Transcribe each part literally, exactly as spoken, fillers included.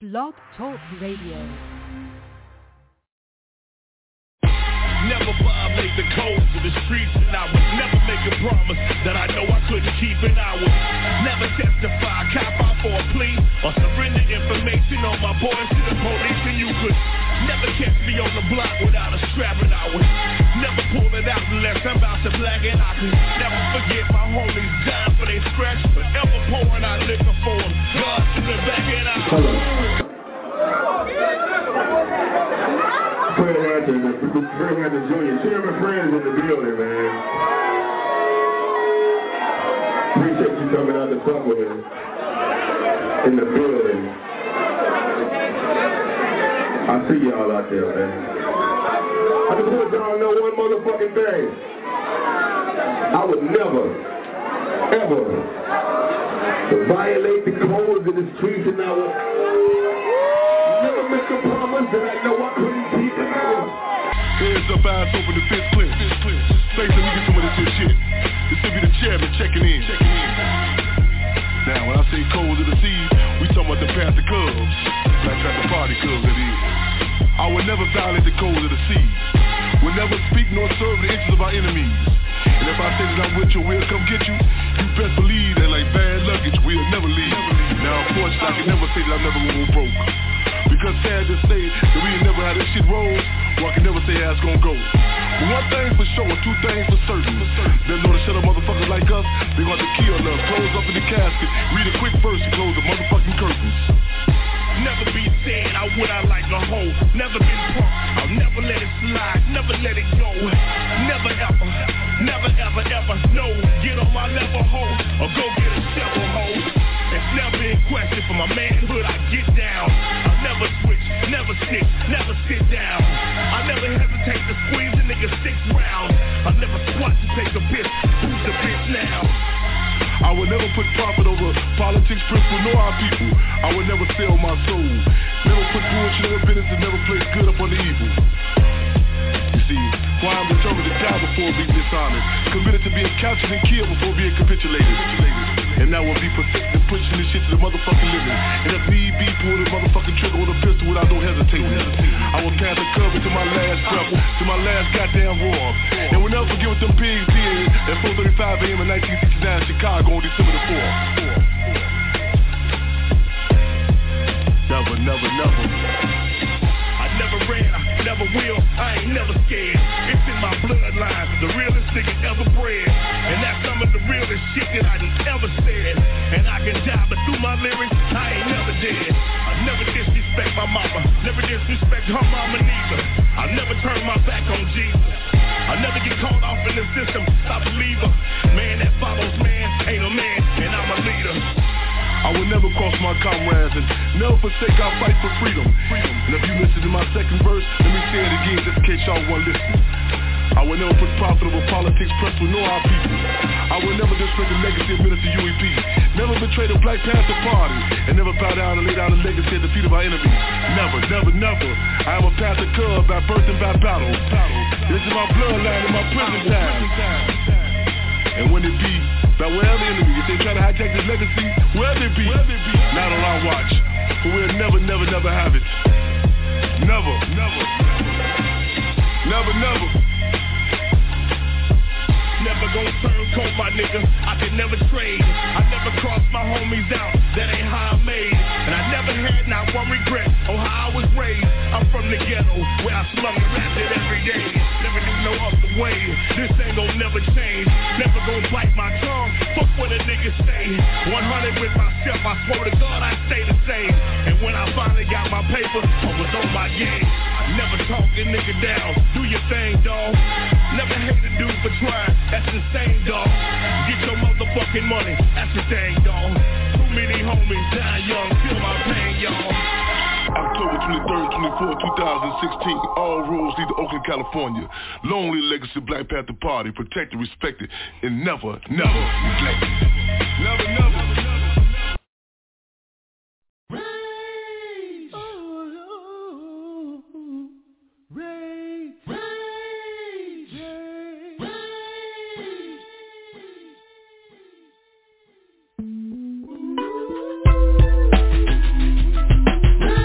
Blog Talk Radio. Never violate the codes of the streets, and I would never make a promise that I know I couldn't keep, and I would never testify, cop out for a plea, or surrender information on my boys to the police, and you could never catch me on the block without a strap, and I would never pull it out unless I'm about to black, and I could never forget my homies dying for their scratch, but ever pouring out liquor for them, God to the back, and I Hello. Fred Hampton, Fred Hampton Junior Chairman Friends in the building, man. Appreciate you coming out to fuck with me in the building. I see y'all out there, man. I just want y'all to know one motherfucking thing. I would never, ever violate the codes of the streets, and I would never make a promise that I know I couldn't keep, and I would. Hands up, eyes open, the fist clear. Thanks, let me get some of this shit. This should be the chairman checking in. Now, when I say codes of the seas, we talking about the Panther Cubs. Black Panther Party Cubs, that is. I would never violate the codes of the seas. Would never speak nor serve the interests of our enemies. And if I say that I'm with you, we'll come get you, you best believe that like bad luggage, we'll never leave. Now, unfortunately, I can never say that I'm never gonna go broke. Because sad to say that we ain't never had this shit roll, well, I can never say how it's gonna go. But one thing for sure, two things for certain. They know to shut up motherfuckers like us, they got to kill us, close up in the casket, read a quick verse and close the motherfucking curtains. Never be sad, I would I like a hoe. Never been punk, I'll never let it slide, never let it go. Never ever, never ever ever, no. Get on my level hoe, or go get a shovel hoe. It's never in question for my manhood, I get down. I'll never switch, never snitch, never sit down. I never hesitate to squeeze a nigga six rounds. I never squat to take a piss, who's the bitch now? I would never put profit over politics, principle, nor our people. I would never sell my soul. Never put bullshit over business and never place good upon the evil. You see, why I'm determined to die before being dishonest, committed to being captured and killed before being capitulated. And that will be perfected pushing this shit to the motherfucking living. And if need be, pull the motherfucking trigger with a pistol without no hesitating. I will pass the cover to my last breath, to my last goddamn roar. And we'll never forget what them pigs did at four thirty-five a.m. in nineteen sixty-nine in Chicago on December the fourth. Never, never, never. I never ran, I never will, I ain't never scared. It's in my bloodline, the realest nigga ever bred. And that's some of the realest shit that I done ever said. And I can die, but through my lyrics, I ain't never dead. I never disrespect my mama, never disrespect her mama neither. I never turn my back on Jesus. I never get caught off in the system, stop a believer. Man that follows man, ain't a man, and I'm a leader. I will never cross my comrades and never forsake our fight for freedom. And if you listen to my second verse, let me say it again just in case y'all want to listen. I will never put profitable politics, principle, nor our people. I will never disrespect the legacy of Minister U E P. Never betray the Black Panther Party. And never bow down and lay down the legacy at the feet of our enemies. Never, never, never. I am a Panther Cub by birth and by battle. This is my bloodline and my prison time. And when it be, by wherever enemy, if they try to hijack this legacy, wherever it be, not on our watch. But we'll never, never, never have it. Never, never, never, never. Never gon' turn cold, my nigga, I can never trade. I never cross my homies out, that ain't how I made. And I never had not one regret on how I was raised. I'm from the ghetto, where I slum and rapped it every day. Never knew no other way, this ain't gon' never change. Never gon' bite my tongue, fuck what a nigga say. one hundred with myself, I swear to God I stay the same. And when I finally got my paper, I was on my game. I never talk a nigga down, do your thing, dawg. Never hate a dude for trying, that's the same, dawg. Get your motherfucking money, that's the thing, dawg. Too many homies die young, feel my pain, y'all. October twenty-third, twenty-fourth, two thousand sixteen. All roads lead to Oakland, California. Lonely legacy Black Panther Party, protected, respected, and never, never neglected. Never, never. Raise, oh, raise, raise, raise, raise. Raise.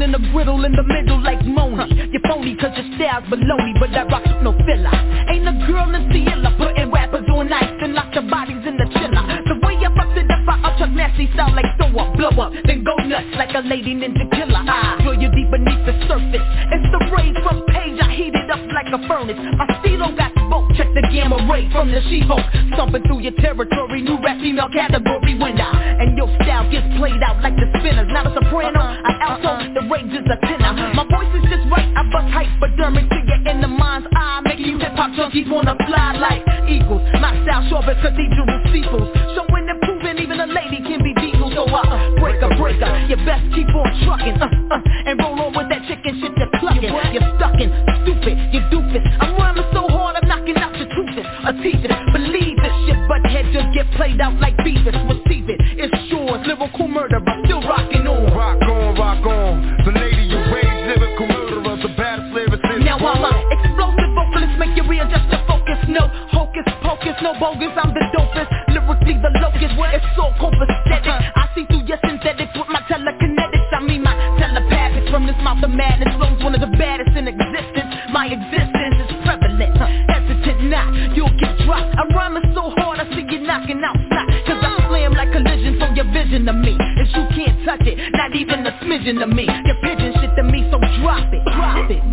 in the griddle in the middle like Moni. You're phony cause your style's baloney, but I rock with no filler. Ain't a girl in Ciela putting rappers on ice and lock the bodies in the chiller. The way I fucked it up, I upchuck nasty style like throw up, blow up, then go nuts like a lady ninja killer. I drill you deep beneath the surface. It's the rays from Page, I heat it up like a furnace. My stilo got smoke, check the gamma ray from the She-Hulk. Stomping through your territory, new rap female category winner. And your style gets played out like the spinners. Not a soprano, an alto, the range is a tenor. My voice is just right, I bust hypodermic to get in the mind's eye. Make you hip-hop junkies wanna fly like eagles. My style short but cathedral steeples. Showing and proving even a lady can be diesel. So I uh, break a breaker, you best keep on trucking uh, uh, and roll on with that chicken shit you're clucking. You're stuckin', stupid, you doofus. I'm rhyming so hard I'm knocking out your toothes. A teething, believe this shit, but head just get played out like Beavis. Receive it, it's yours, lyrical murderer, still rocking on. Rock on, rock on, the lady you rage, lyrical murderer, the baddest lyricist. Now I'm a explosive vocalist, make you readjust your focus. No hocus pocus, no bogus, I'm the dopest. Lyrically the locust, it's so copacetic. I see through your synthetics with my telekinetics. I mean my telepathics from this mouth of madness. Flows one of the baddest in existence. My existence is prevalent, hesitant not, you'll get dropped. I'm rhyming so hard I see you knocking out snot. Cause I slam like collision from your vision of me. And you can't touch it, not even a smidgen of me. Your pigeon shit to me, so drop it, drop it.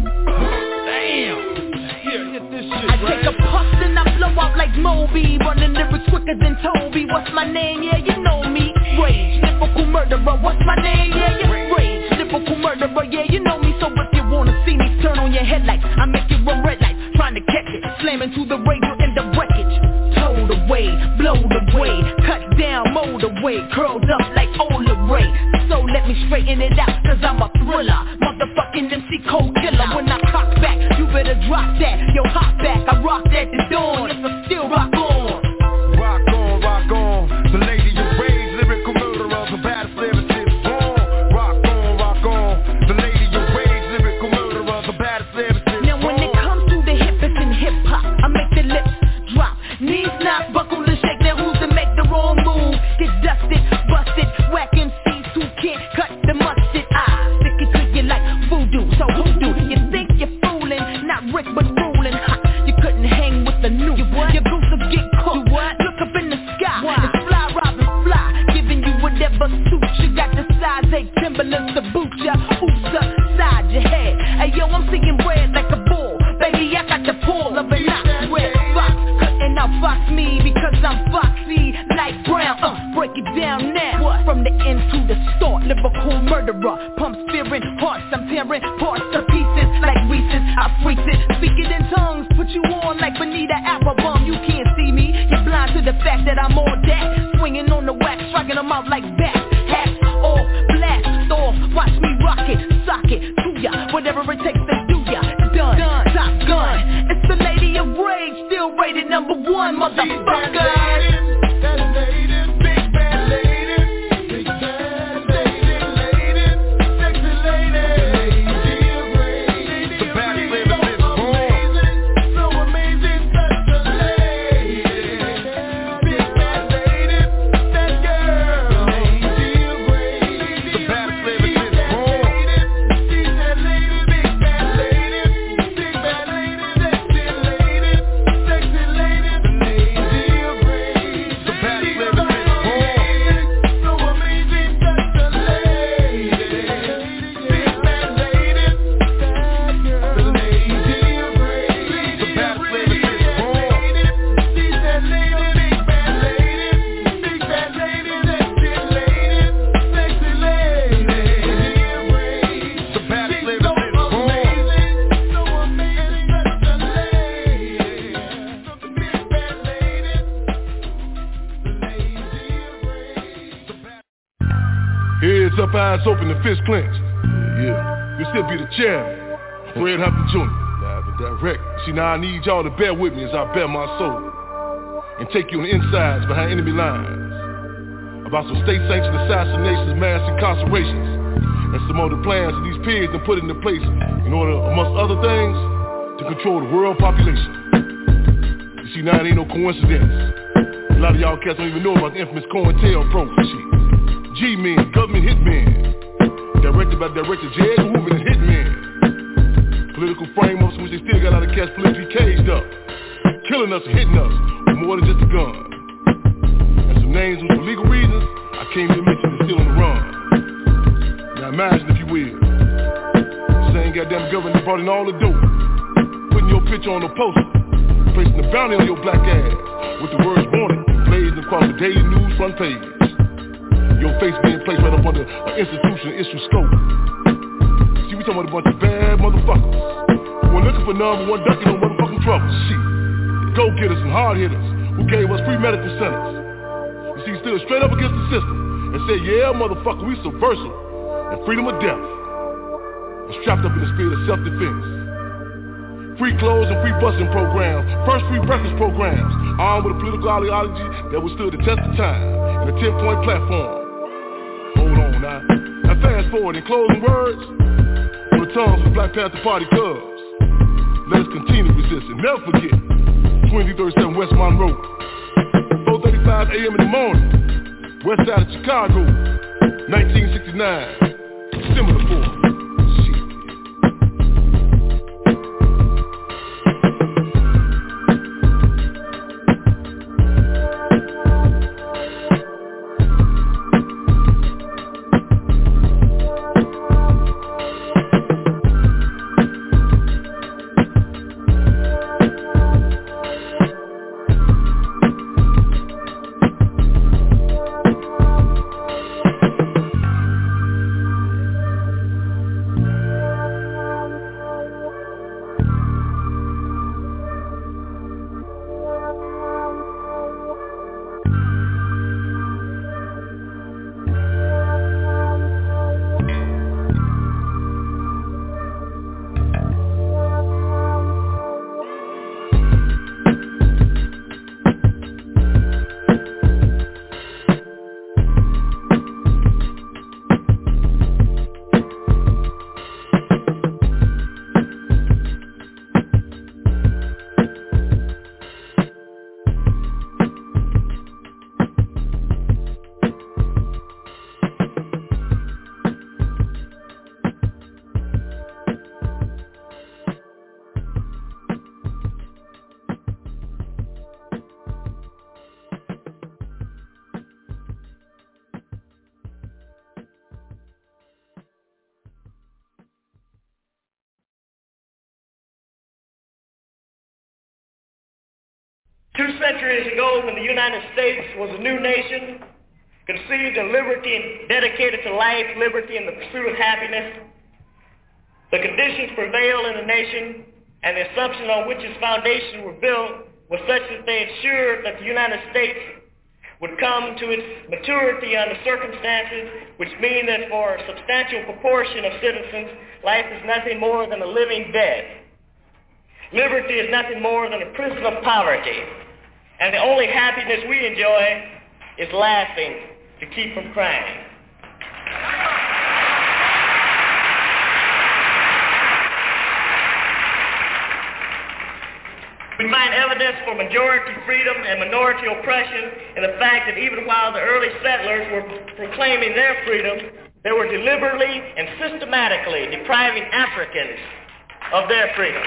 Damn. Here, hit this shit, I take a puff and I blow out like Moby. Running lyrics quicker than Toby. What's my name? Yeah, you know me. Rage, lyrical murderer. What's my name? Yeah, yeah. Rage, lyrical murderer. Yeah, you know me. So if you wanna see me, turn on your headlights. I make you run red lights, trying to catch it. Slamming to the radio in the wreckage. Towed away, blowed away, cut down, mowed away, curled up like Ola Ray. So let me straighten it out, cause I'm a thriller. Motherfucking M C cold killer. When I cock back, you better drop that. Yo, hop back, I rock that the dawn. Yes, I still rock on. Rock on, rock on, the lady you rage, lyrical murderer, the baddest lyricist. Born. Rock on, rock on, the lady you rage, lyrical murderer, the baddest lyricist. Now when it comes to the hippest in hip-hop, I make the lips drop. Knees not buckle and shake. Now who's to make the wrong move? Get dusted, busted, whack M Cs who can't cut the mustard. I stick it to you like voodoo, so hoodoo. You think you're fooling, not Rick but ruling. You couldn't hang with the new. Your goose will get cooked. Look up in the sky, it's fly, Robin, fly. Giving you whatever suits you. Got the size eight Timberlands to boot ya. Oops upside your head. Hey yo, I'm seeing red like a bull. Baby, I got the pull of a not red fox. Cutting out fox me because I'm foxy like Brown. Uh, break it down now. What? From the end to the start, lyrical murderer. Pumps fearing hearts, I'm tearing parts to pieces like Reese's. I freak it, speak it in tongues, put you on like Bonita Applebum. You can't see me, you're blind to the fact that I'm on that. Swinging on the wax, striking them out like bats. Hats off, blast off, watch me rock it, sock it to ya. Whatever it takes to do ya, done, done. Top gun. It's the lady of rage, still rated number one, motherfucker. Heads up, eyes open, and fist clenched. Yeah, yeah. This here be the chairman, Fred Hampton Junior Live and direct. See, now I need y'all to bear with me as I bear my soul and take you on the insides behind enemy lines about some state-sanctioned assassinations, mass incarcerations, and some other plans that these pigs have put into place in order, amongst other things, to control the world population. You see, now it ain't no coincidence. A lot of y'all cats don't even know about the infamous COINTELPRO shit. G-men, government hitmen, directed by Director J. Edgar Hoover and Hitman. Political frameworks in which they still got a lot of cats politically caged up, killing us and hitting us with more than just a gun. And some names which for legal reasons I can't even mention is still on the run. Now imagine if you will, the same goddamn government brought in all the dope, putting your picture on a poster, placing a bounty on your black ass with the words wanted blazing across the daily news front page. Your face being placed right up under an institution issue scope. See, we talking about a bunch of bad motherfuckers who are looking for number one ducking no motherfucking trouble. Shit. Go-getters and hard-hitters who gave us free medical centers. You see, stood straight up against the system and said, yeah, motherfucker, we subversive and freedom of death. And strapped up in the spirit of self-defense. Free clothes and free busing programs, first free breakfast programs, armed with a political ideology that withstood the test of time and a ten-point platform. Hold on now. Now fast forward in closing words on the tongues of the Black Panther Party cubs. Let us continue to resist and never forget twenty thirty-seven West Monroe, four thirty-five a.m. in the morning, west side of Chicago, nineteen sixty-nine, similar form. Two centuries ago, when the United States was a new nation, conceived in liberty and dedicated to life, liberty, and the pursuit of happiness, the conditions prevailed in the nation, and the assumptions on which its foundations were built were such that they ensured that the United States would come to its maturity under circumstances which mean that for a substantial proportion of citizens, life is nothing more than a living dead. Liberty is nothing more than a prison of poverty. And the only happiness we enjoy is laughing to keep from crying. We find evidence for majority freedom and minority oppression in the fact that even while the early settlers were proclaiming their freedom, they were deliberately and systematically depriving Africans of their freedom.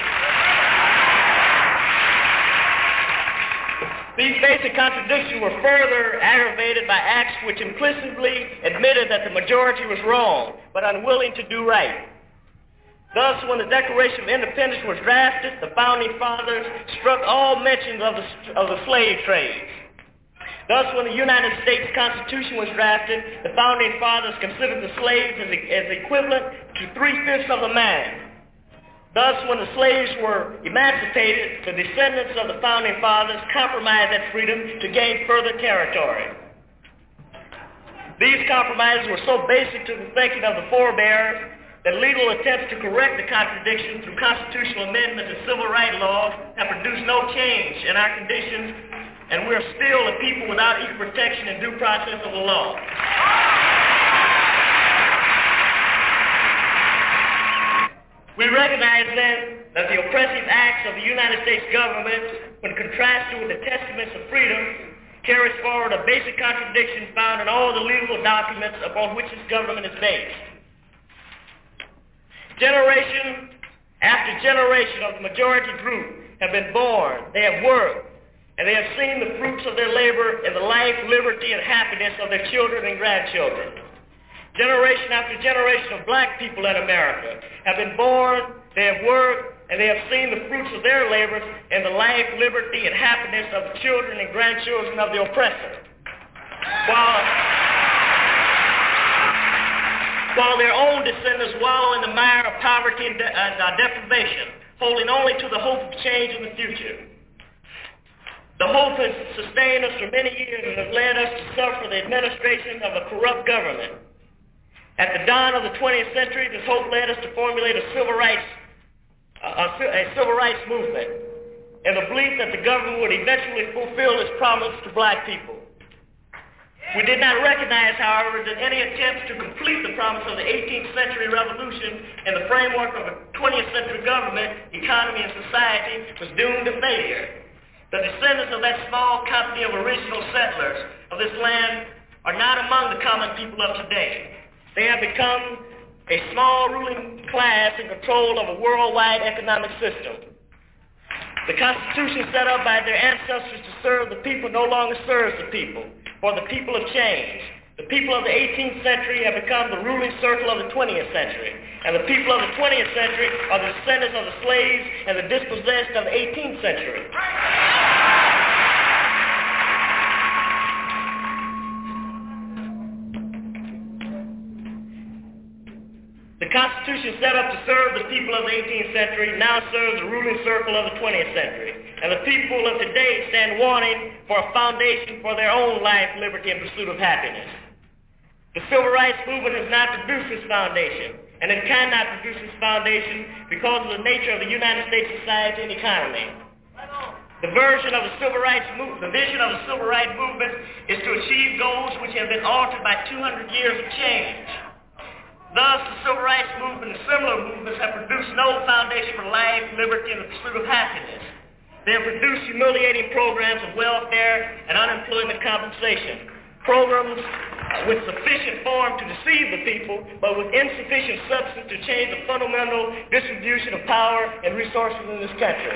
These basic contradictions were further aggravated by acts which implicitly admitted that the majority was wrong, but unwilling to do right. Thus, when the Declaration of Independence was drafted, the Founding Fathers struck all mentions of the, of the slave trade. Thus, when the United States Constitution was drafted, the Founding Fathers considered the slaves as, as equivalent to three-fifths of a man. Thus, when the slaves were emancipated, the descendants of the Founding Fathers compromised that freedom to gain further territory. These compromises were so basic to the thinking of the forebears that legal attempts to correct the contradiction through constitutional amendments and civil rights laws have produced no change in our conditions, and we are still a people without equal protection and due process of the law. We recognize then that the oppressive acts of the United States government, when contrasted with the testaments of freedom, carries forward a basic contradiction found in all the legal documents upon which its government is based. Generation after generation of the majority group have been born, they have worked, and they have seen the fruits of their labor in the life, liberty, and happiness of their children and grandchildren. Generation after generation of black people in America have been born, they have worked, and they have seen the fruits of their labors in the life, liberty, and happiness of the children and grandchildren of the oppressor. While, while their own descendants wallow in the mire of poverty and, de- and uh, deprivation, holding only to the hope of change in the future. The hope has sustained us for many years and has led us to suffer the administration of a corrupt government. At the dawn of the twentieth century, this hope led us to formulate a civil rights, uh, a, a civil rights movement, in the belief that the government would eventually fulfill its promise to black people. We did not recognize, however, that any attempts to complete the promise of the eighteenth century revolution in the framework of a twentieth century government, economy, and society was doomed to failure. The descendants of that small company of original settlers of this land are not among the common people of today. They have become a small ruling class in control of a worldwide economic system. The Constitution set up by their ancestors to serve the people no longer serves the people, for the people have changed. The people of the eighteenth century have become the ruling circle of the twentieth century, and the people of the twentieth century are the descendants of the slaves and the dispossessed of the eighteenth century. The Constitution set up to serve the people of the eighteenth century now serves the ruling circle of the twentieth century. And the people of today stand wanting for a foundation for their own life, liberty, and pursuit of happiness. The civil rights movement has not produced this foundation, and it cannot produce this foundation because of the nature of the United States society and economy. The version of the civil rights movement, the vision of the civil rights movement is to achieve goals which have been altered by two hundred years of change. Thus, the civil rights movement and similar movements have produced no foundation for life, liberty, and the pursuit of happiness. They have produced humiliating programs of welfare and unemployment compensation, programs with sufficient form to deceive the people, but with insufficient substance to change the fundamental distribution of power and resources in this country.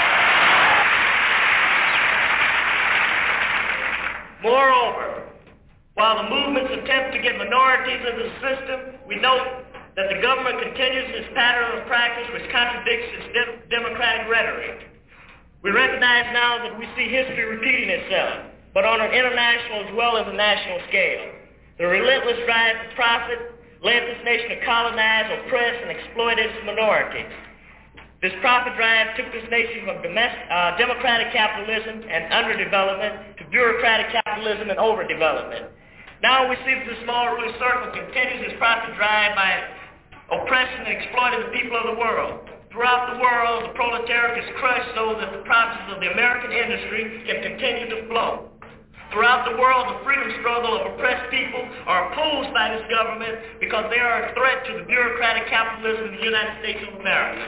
Moreover, while the movements attempt to get minorities into the system, we note that the government continues its pattern of practice which contradicts its de- democratic rhetoric. We recognize now that we see history repeating itself, but on an international as well as a national scale. The relentless drive for profit led this nation to colonize, oppress, and exploit its minorities. This profit drive took this nation from domestic, uh, democratic capitalism and underdevelopment to bureaucratic capitalism and overdevelopment. Now we see that the small ruling circle continues its profit drive by oppressing and exploiting the people of the world. Throughout the world, the proletariat is crushed so that the profits of the American industry can continue to flow. Throughout the world, the freedom struggle of oppressed people are opposed by this government because they are a threat to the bureaucratic capitalism of the United States of America.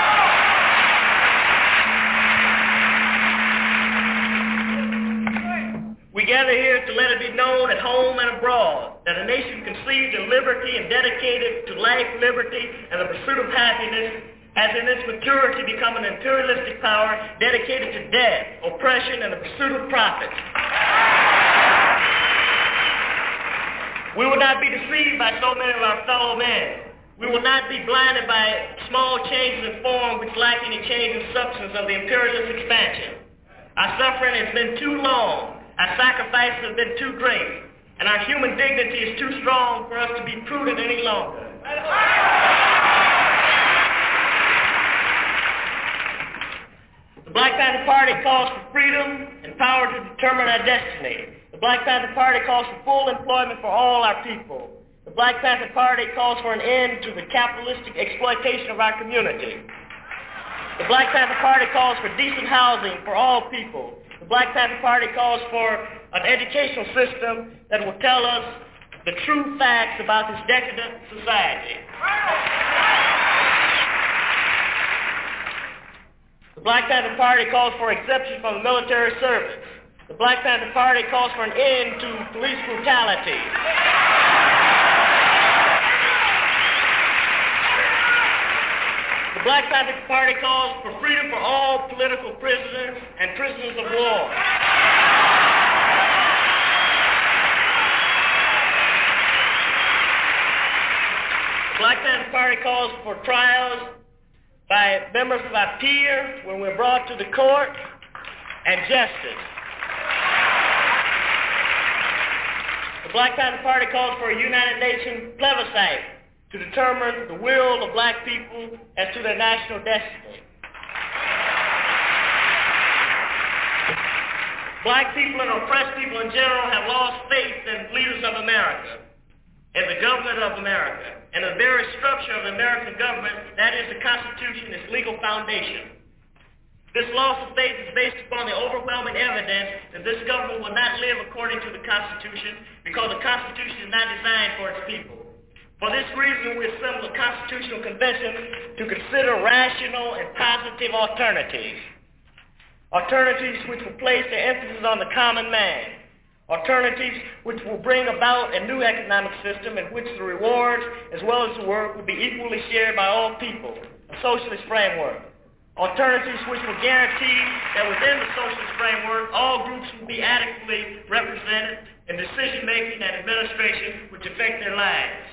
We gather here to let it be known at home and abroad that a nation conceived in liberty and dedicated to life, liberty, and the pursuit of happiness has in its maturity become an imperialistic power dedicated to death, oppression, and the pursuit of profit. We will not be deceived by so many of our fellow men. We will not be blinded by small changes in form which lack any change in substance of the imperialist expansion. Our suffering has been too long. Our sacrifices have been too great, and our human dignity is too strong for us to be prudent any longer. The Black Panther Party calls for freedom and power to determine our destiny. The Black Panther Party calls for full employment for all our people. The Black Panther Party calls for an end to the capitalistic exploitation of our community. The Black Panther Party calls for decent housing for all people. The Black Panther Party calls for an educational system that will tell us the true facts about this decadent society. The Black Panther Party calls for exemption from the military service. The Black Panther Party calls for an end to police brutality. The Black Panther Party calls for freedom for all political prisoners and prisoners of war. The Black Panther Party calls for trials by members of our peers when we're brought to the court and justice. The Black Panther Party calls for a United Nations plebiscite to determine the will of black people as to their national destiny. Black people and oppressed people in general have lost faith in leaders of America, in the government of America, and the very structure of the American government, that is the Constitution, its legal foundation. This loss of faith is based upon the overwhelming evidence that this government will not live according to the Constitution because the Constitution is not designed for its people. For this reason, we assembled a Constitutional Convention to consider rational and positive alternatives. Alternatives which will place the emphasis on the common man. Alternatives which will bring about a new economic system in which the rewards as well as the work will be equally shared by all people, a socialist framework. Alternatives which will guarantee that within the socialist framework, all groups will be adequately represented in decision-making and administration which affect their lives.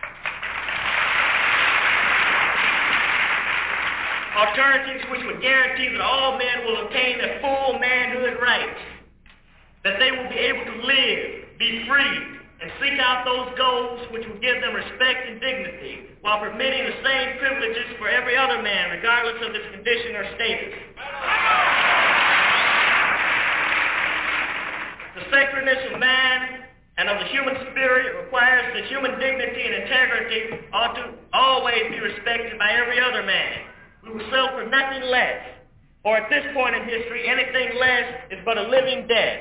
Alternatives which would guarantee that all men will obtain their full manhood rights, that they will be able to live, be free, and seek out those goals which will give them respect and dignity, while permitting the same privileges for every other man, regardless of his condition or status. The sacredness of man and of the human spirit requires that human dignity and integrity ought to always be respected by every other man. We will settle for nothing less, or at this point in history, anything less is but a living death.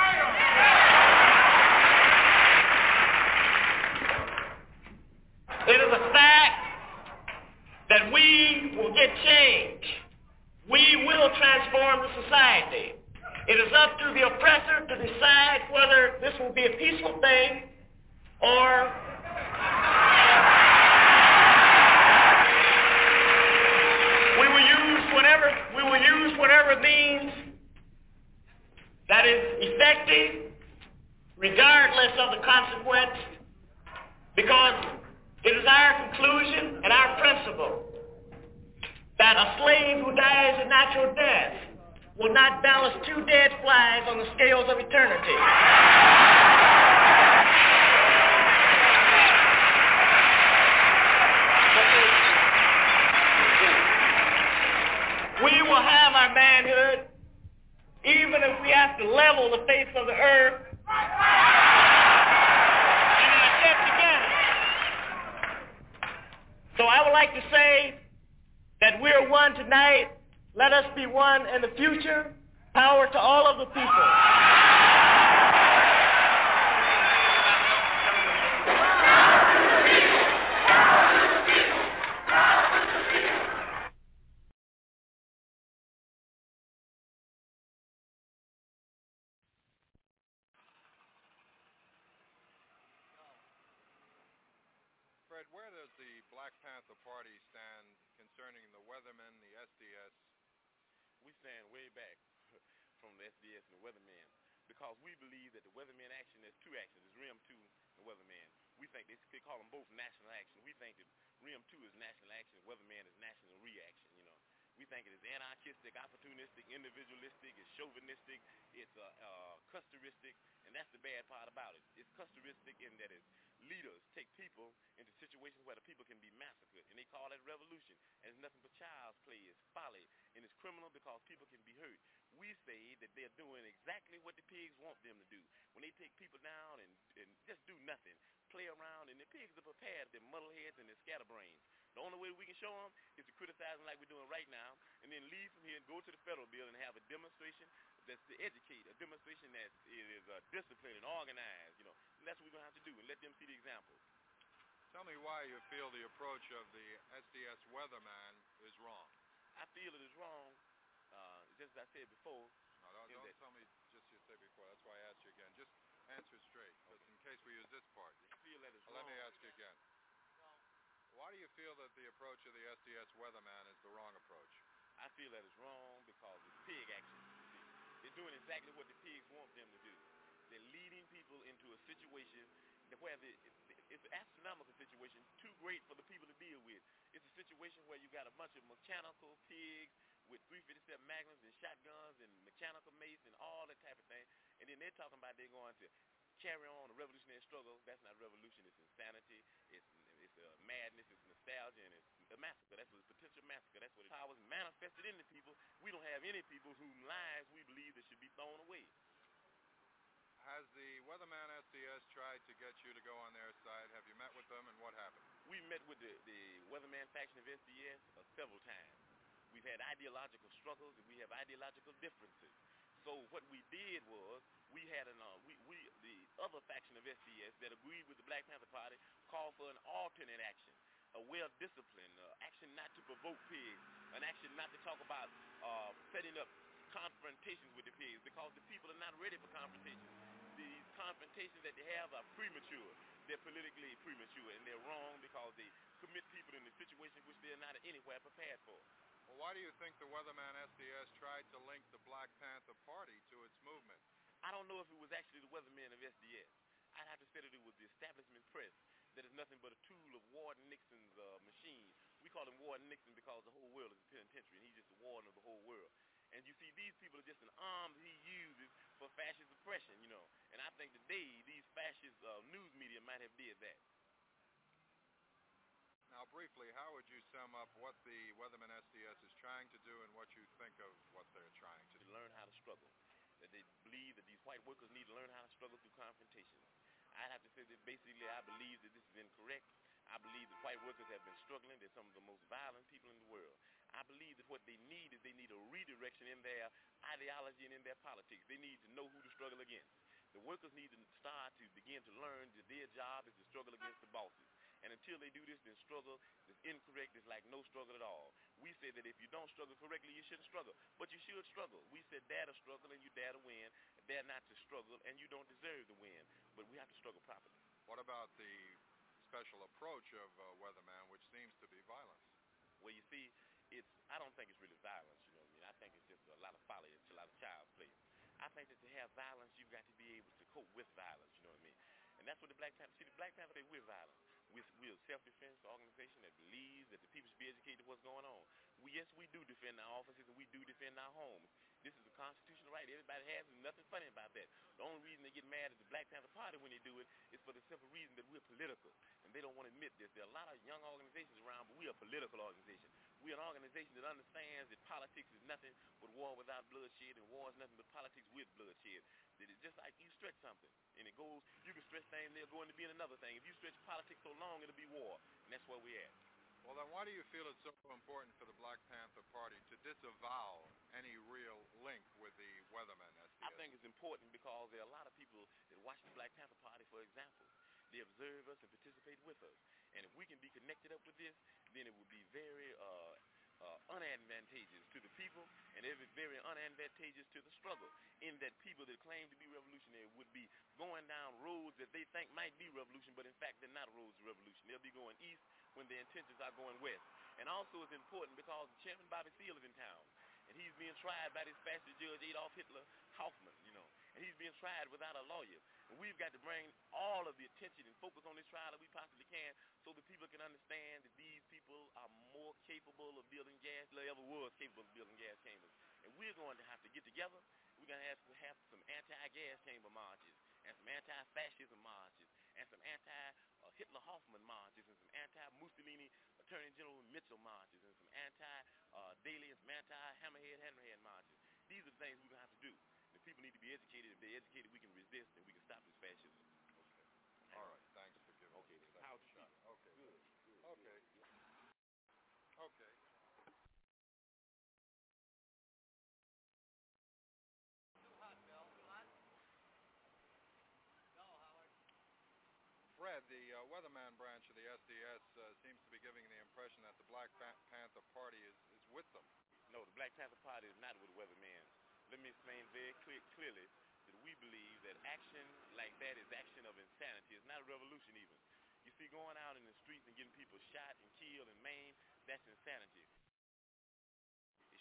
It is a fact that we will get change. We will transform the society. It is up to the oppressor to decide whether this will be a peaceful thing or we will use whatever we will use whatever means that is effective, regardless of the consequence, because it is our conclusion and our principle that a slave who dies a natural death will not balance two dead flies on the scales of eternity. We will have our manhood even if we have to level the face of the earth and attempt to get it. So I would like to say that we're one tonight. Let us be one in the future. Power to all of the people. Fred, where does the Black Panther Party stand concerning the Weathermen, the S D S? We stand way back from the S D S and the Weathermen because we believe that the Weathermen action, there's two actions. There's R I M two and the Weathermen. We think they, they call them both national action. We think that R I M two is national action and Weathermen is national reaction, you know. We think it is anarchistic, opportunistic, individualistic, it's chauvinistic, it's uh, uh, custoristic, and that's the bad part about it. It's custoristic in that it's leaders take people into situations where the people can be massacred, and they call that revolution. And it's nothing but child's play. It's folly, and it's criminal because people can be hurt. We say that they're doing exactly what the pigs want them to do. When they take people down and, and just do nothing, play around, and the pigs are prepared, they're muddleheads and they're scatterbrains. The only way we can show them is to criticize them like we're doing right now, and then leave from here and go to the federal building and have a demonstration that's to educate, a demonstration that is uh, disciplined and organized, you know. And that's what we're going to have to do, and let them see the examples. Tell me why you feel the approach of the S D S Weatherman is wrong. I feel it is wrong, uh, just as I said before. No, don't don't tell me just you said before. That's why I asked you again. Just answer straight, just in case we use this part. I feel that it's well, wrong. Let me ask you again. Why do you feel that the approach of the S D S weatherman is the wrong approach? I feel that it's wrong because it's pig action. They're doing exactly what the pigs want them to do. They're leading people into a situation where the, it's an astronomical situation, too great for the people to deal with. It's a situation where you got a bunch of mechanical pigs with three fifty-seven Magnums and shotguns and mechanical mace and all that type of thing, and then they're talking about they're going to carry on a revolutionary struggle. That's not revolution. It's insanity. It's it's a madness. It's nostalgia, and it's a massacre. That's a potential massacre. That's what it powers manifested in the people. We don't have any people whose lives we believe that should be thrown away. Has the Weatherman S D S tried to get you to go on their side? Have you met with them, and what happened? We met with the, the Weatherman faction of S D S uh, several times. We've had ideological struggles, and we have ideological differences. So what we did was we had an uh, we, we the other faction of S D S that agreed with the Black Panther Party called for an alternate action, a well-disciplined uh, action not to provoke pigs, an action not to talk about uh, setting up confrontations with the pigs, because the people are not ready for confrontations. These confrontations that they have are premature. They're politically premature, and they're wrong because they commit people in a situation which they're not anywhere prepared for. Well, why do you think the Weatherman S D S tried to link the Black Panther Party to its movement? I don't know if it was actually the Weathermen of S D S. I'd have to say that it was the establishment press that is nothing but a tool of Warden Nixon's uh, machine. We call him Warden Nixon because the whole world is a penitentiary, and he's just the warden of the whole world. And you see, these people are just an arm he uses for fascist oppression, you know. And I think today these fascist uh, news media might have did that. Now, briefly, how would you sum up what the Weatherman S D S is trying to do and what you think of what they're trying to do? To learn how to struggle. That they believe that these white workers need to learn how to struggle through confrontations. I'd have to say that basically I believe that this is incorrect. I believe that white workers have been struggling. They're some of the most violent people in the world. I believe that what they need is they need a redirection in their ideology and in their politics. They need to know who to struggle against. The workers need to start to begin to learn that their job is to struggle against the bosses. And until they do this, then struggle is incorrect. It's like no struggle at all. We say that if you don't struggle correctly, you shouldn't struggle. But you should struggle. We said dare to struggle and you dare to win, dare not to struggle, and you don't deserve to win. But we have to struggle properly. What about the special approach of uh, Weatherman, which seems to be violence? Well, you see, it's I don't think it's really violence, you know what I mean? I think it's just a lot of folly. It's a lot of child's play. I think that to have violence, you've got to be able to cope with violence, you know what I mean? And that's what the Black Panther, see, the Black Panther, we're violent. We're, we're a self-defense organization that believes that the people should be educated what's going on. We, yes, we do defend our offices and we do defend our homes. This is a constitutional right. Everybody has it. Nothing funny about that. The only reason they get mad at the Black Panther Party when they do it is for the simple reason that we're political. And they don't want to admit this. There are a lot of young organizations around, but we're a political organization. We're an organization that understands that politics is nothing but war without bloodshed, and war is nothing but politics with bloodshed. That it's just like you stretch something, and it goes, you can stretch things, they'll go into being another thing. If you stretch politics so long, it'll be war, and that's where we're at. Well, then why do you feel it's so important for the Black Panther Party to disavow any real link with the Weatherman S D S? I think it's important because there are a lot of people that watch the Black Panther Party, for example. They observe us and participate with us. And if we can be connected up with this, then it will be very uh, uh, unadvantageous to the people, and it would be very unadvantageous to the struggle, in that people that claim to be revolutionary would be going down roads that they think might be revolution, but in fact they're not roads to revolution. They'll be going east when their intentions are going west. And also it's important because Chairman Bobby Seale is in town, and he's being tried by this fascist judge Adolf Hitler Hoffman, you know, and he's being tried without a lawyer. And we've got to bring all of the attention and focus on this trial that we possibly can, so that people can understand that these people are more capable of building gas than they ever was capable of building gas chambers. And we're going to have to get together. We're going to have to have some anti-gas chamber marches, and some anti-fascism marches, and some anti-Hitler Hoffman marches, and some anti-Mussolini Attorney General Mitchell marches, and some anti-Daley and some anti-Hammerhead Hammerhead marches. These are the things we're going to have to do. The people need to be educated. If they're educated, we can resist, and we can stop this fascism. Okay. All right. Thanks for giving okay, us that shot. Okay. Good. Good. Okay. Good. Okay. Too hot, Bill. Too hot? Go, Howard. Fred, the uh, Weatherman branch of the S D S uh, seems to be giving the impression that the Black Panther Party is, is with them. No, the Black Panther Party is not with the Weathermen. Let me explain very clear, clearly that we believe that action like that is action of insanity. It's not a revolution even. You see, going out in the streets and getting people shot and killed and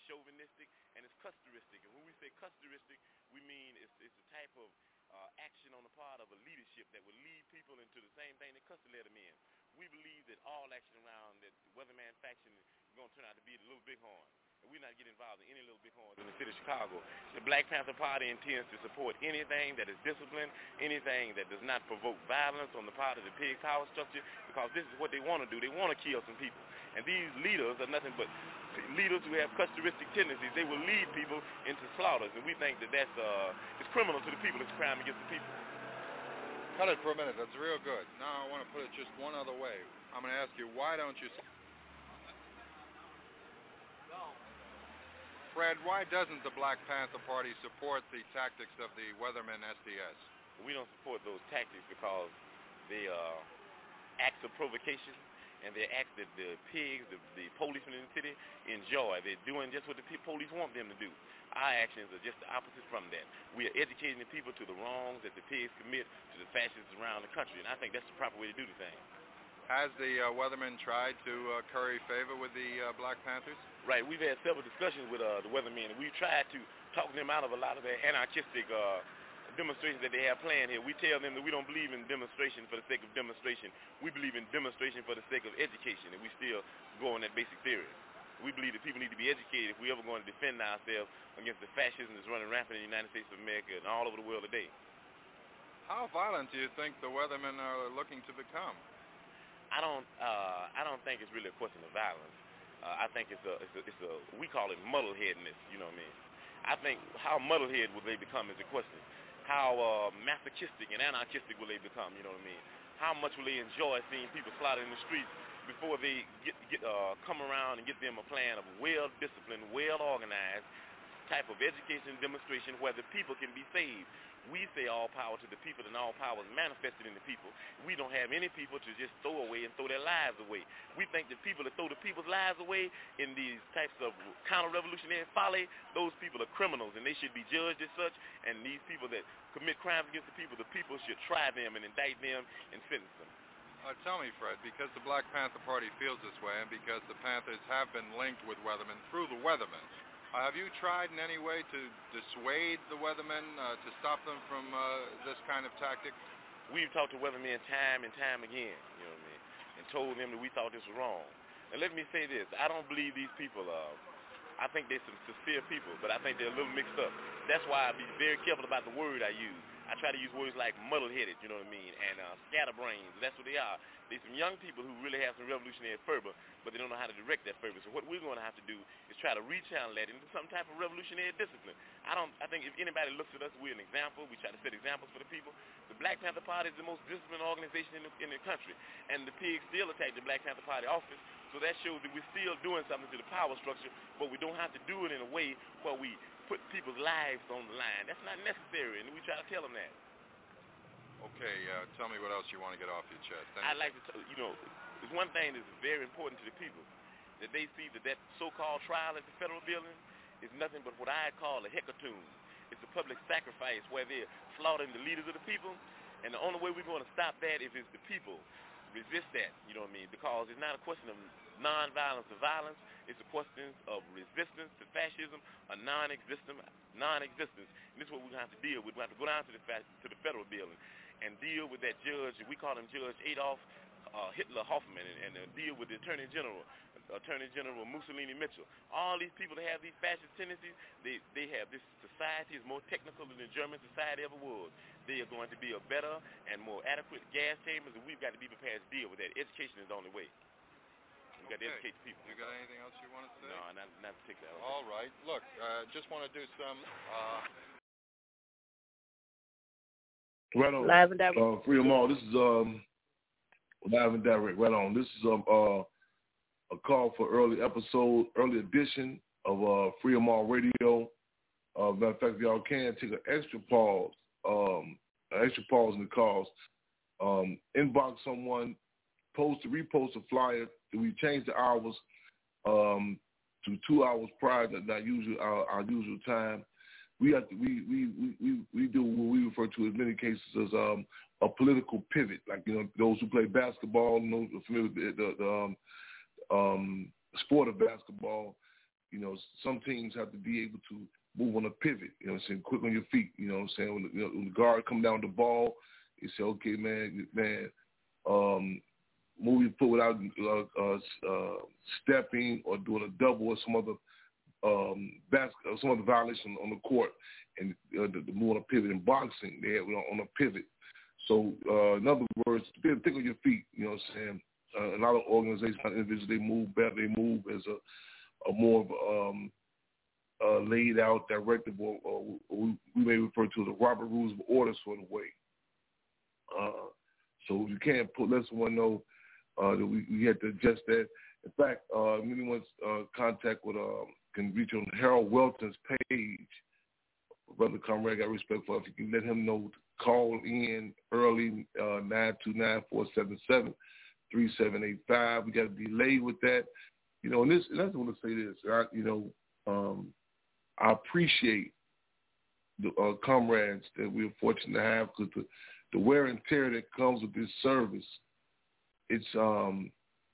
chauvinistic, and it's custoristic. And when we say custoristic, we mean it's, it's a type of uh, action on the part of a leadership that will lead people into the same thing that Custer led them in. We believe that all action around that Weatherman faction is going to turn out to be the Little Bighorn. And we're not getting involved in any Little Bighorns in the city of Chicago. The Black Panther Party intends to support anything that is disciplined, anything that does not provoke violence on the part of the pig power structure, because this is what they want to do. They want to kill some people. And these leaders are nothing but leaders who have custoristic tendencies. They will lead people into slaughters, and we think that that's uh, it's criminal to the people. It's a crime against the people. Cut it for a minute. That's real good. Now I want to put it just one other way. I'm going to ask you, why don't you... Fred, why doesn't the Black Panther Party support the tactics of the Weathermen S D S? We don't support those tactics because they are acts of provocation, and they're acts that the pigs, the, the policemen in the city enjoy. They're doing just what the police want them to do. Our actions are just the opposite from that. We are educating the people to the wrongs that the pigs commit to the fascists around the country, and I think that's the proper way to do the thing. Has the uh, Weathermen tried to uh, curry favor with the uh, Black Panthers? Right. We've had several discussions with uh, the Weathermen, and we've tried to talk them out of a lot of their anarchistic uh, demonstrations that they have planned here. We tell them that we don't believe in demonstration for the sake of demonstration. We believe in demonstration for the sake of education, and we still go on that basic theory. We believe that people need to be educated if we're ever going to defend ourselves against the fascism that's running rampant in the United States of America and all over the world today. How violent do you think the Weathermen are looking to become? I don't. Uh, I don't think it's really a question of violence. Uh, I think it's a, it's a. It's a. We call it muddleheadedness. You know what I mean? I think how muddlehead will they become is the question. How uh, masochistic and anarchistic will they become? You know what I mean? How much will they enjoy seeing people slaughtered in the streets before they get get uh, come around and get them a plan of well-disciplined, well-organized type of education demonstration where the people can be saved. We say all power to the people, and all power is manifested in the people. We don't have any people to just throw away and throw their lives away. We think the people that throw the people's lives away in these types of counter-revolutionary folly, those people are criminals, and they should be judged as such. And these people that commit crimes against the people, the people should try them and indict them and sentence them. Uh, tell me, Fred, because the Black Panther Party feels this way, and because the Panthers have been linked with Weathermen through the Weathermen, Uh, have you tried in any way to dissuade the Weathermen, uh, to stop them from uh, this kind of tactic? We've talked to Weathermen time and time again, you know what I mean, and told them that we thought this was wrong. And let me say this, I don't believe these people, uh, I think they're some sincere people, but I think they're a little mixed up. That's why I be very careful about the word I use. I try to use words like muddle-headed, you know what I mean, and uh, scatterbrains. That's what they are. They're some young people who really have some revolutionary fervor, but they don't know how to direct that fervor. So what we're going to have to do is try to rechannel that into some type of revolutionary discipline. I don't. I think if anybody looks at us, we're an example. We try to set examples for the people. The Black Panther Party is the most disciplined organization in the, in the country, and the pigs still attack the Black Panther Party office. So that shows that we're still doing something to the power structure, but we don't have to do it in a way where we put people's lives on the line. That's not necessary, and we try to tell them that. Okay, uh, tell me what else you want to get off your chest. Anything? I'd like to tell you know, there's one thing that's very important to the people, that they see that that so-called trial at the federal building is nothing but what I call a hecatomb. It's a public sacrifice where they're slaughtering the leaders of the people, and the only way we're going to stop that is if the people resist that, you know what I mean, because it's not a question of non-violence to violence, it's a question of resistance to fascism, a non-existence, non-existence. And this is what we're going to have to deal with. We're going to have to go down to the, to the federal building and deal with that judge, we call him Judge Adolf uh, Hitler Hoffman, and, and uh, deal with the Attorney General, Attorney General Mussolini Mitchell. All these people that have these fascist tendencies, they, they have this society is more technical than the German society ever was. They are going to be a better and more adequate gas chambers, and we've got to be prepared to deal with that. Education is the only way. We've got okay. to educate the people. You got anything else you want to say? No, not, not particularly. All right. Look, uh, just want to do some... Uh, Right on. Live and direct. Uh, Freedom All. This is um, live and direct. Right on. This is um, uh, a call for early episode, early edition of uh, Freedom All Radio. Uh, matter of fact, if y'all can take an extra pause, um, an extra pause in the calls. Um, inbox someone, post, repost a flyer. We changed the hours um, to two hours prior to not usual our, our usual time. We have to, we, we, we, we do what we refer to in many cases as um, a political pivot. Like, you know, those who play basketball, and those who are familiar with the, the, the um, um, sport of basketball, You know, some teams have to be able to move on a pivot. You know what I'm saying? Quick on your feet. You know what I'm saying? When the, you know, when the guard come down the ball, you say, okay, man, man, um, move your foot without uh, uh, uh, stepping or doing a double or some other um, bas- or some other violation on the court. And uh, the, the move on a pivot in boxing, they have on a pivot. So, uh, in other words, think on your feet. You know what I'm saying? Uh, a lot of organizations, individuals, they move better. They move as a, a more of um, uh, laid out directive, or, or we, we may refer to the Robert Rules of Order sort of way. Uh, so you can't put, let someone know uh, that we, we had to adjust that. In fact, uh, if anyone's uh, contact with um, can reach on Harold Welton's page. Brother Comrade, got respect for it. If you can let him know to call in early, uh, nine two nine, four seven seven, three seven eight five. We got a delay with that. You know, and this, and I just want to say this. I, you know, um, I appreciate the uh, comrades that we're fortunate to have, because the, the wear and tear that comes with this service, it's um,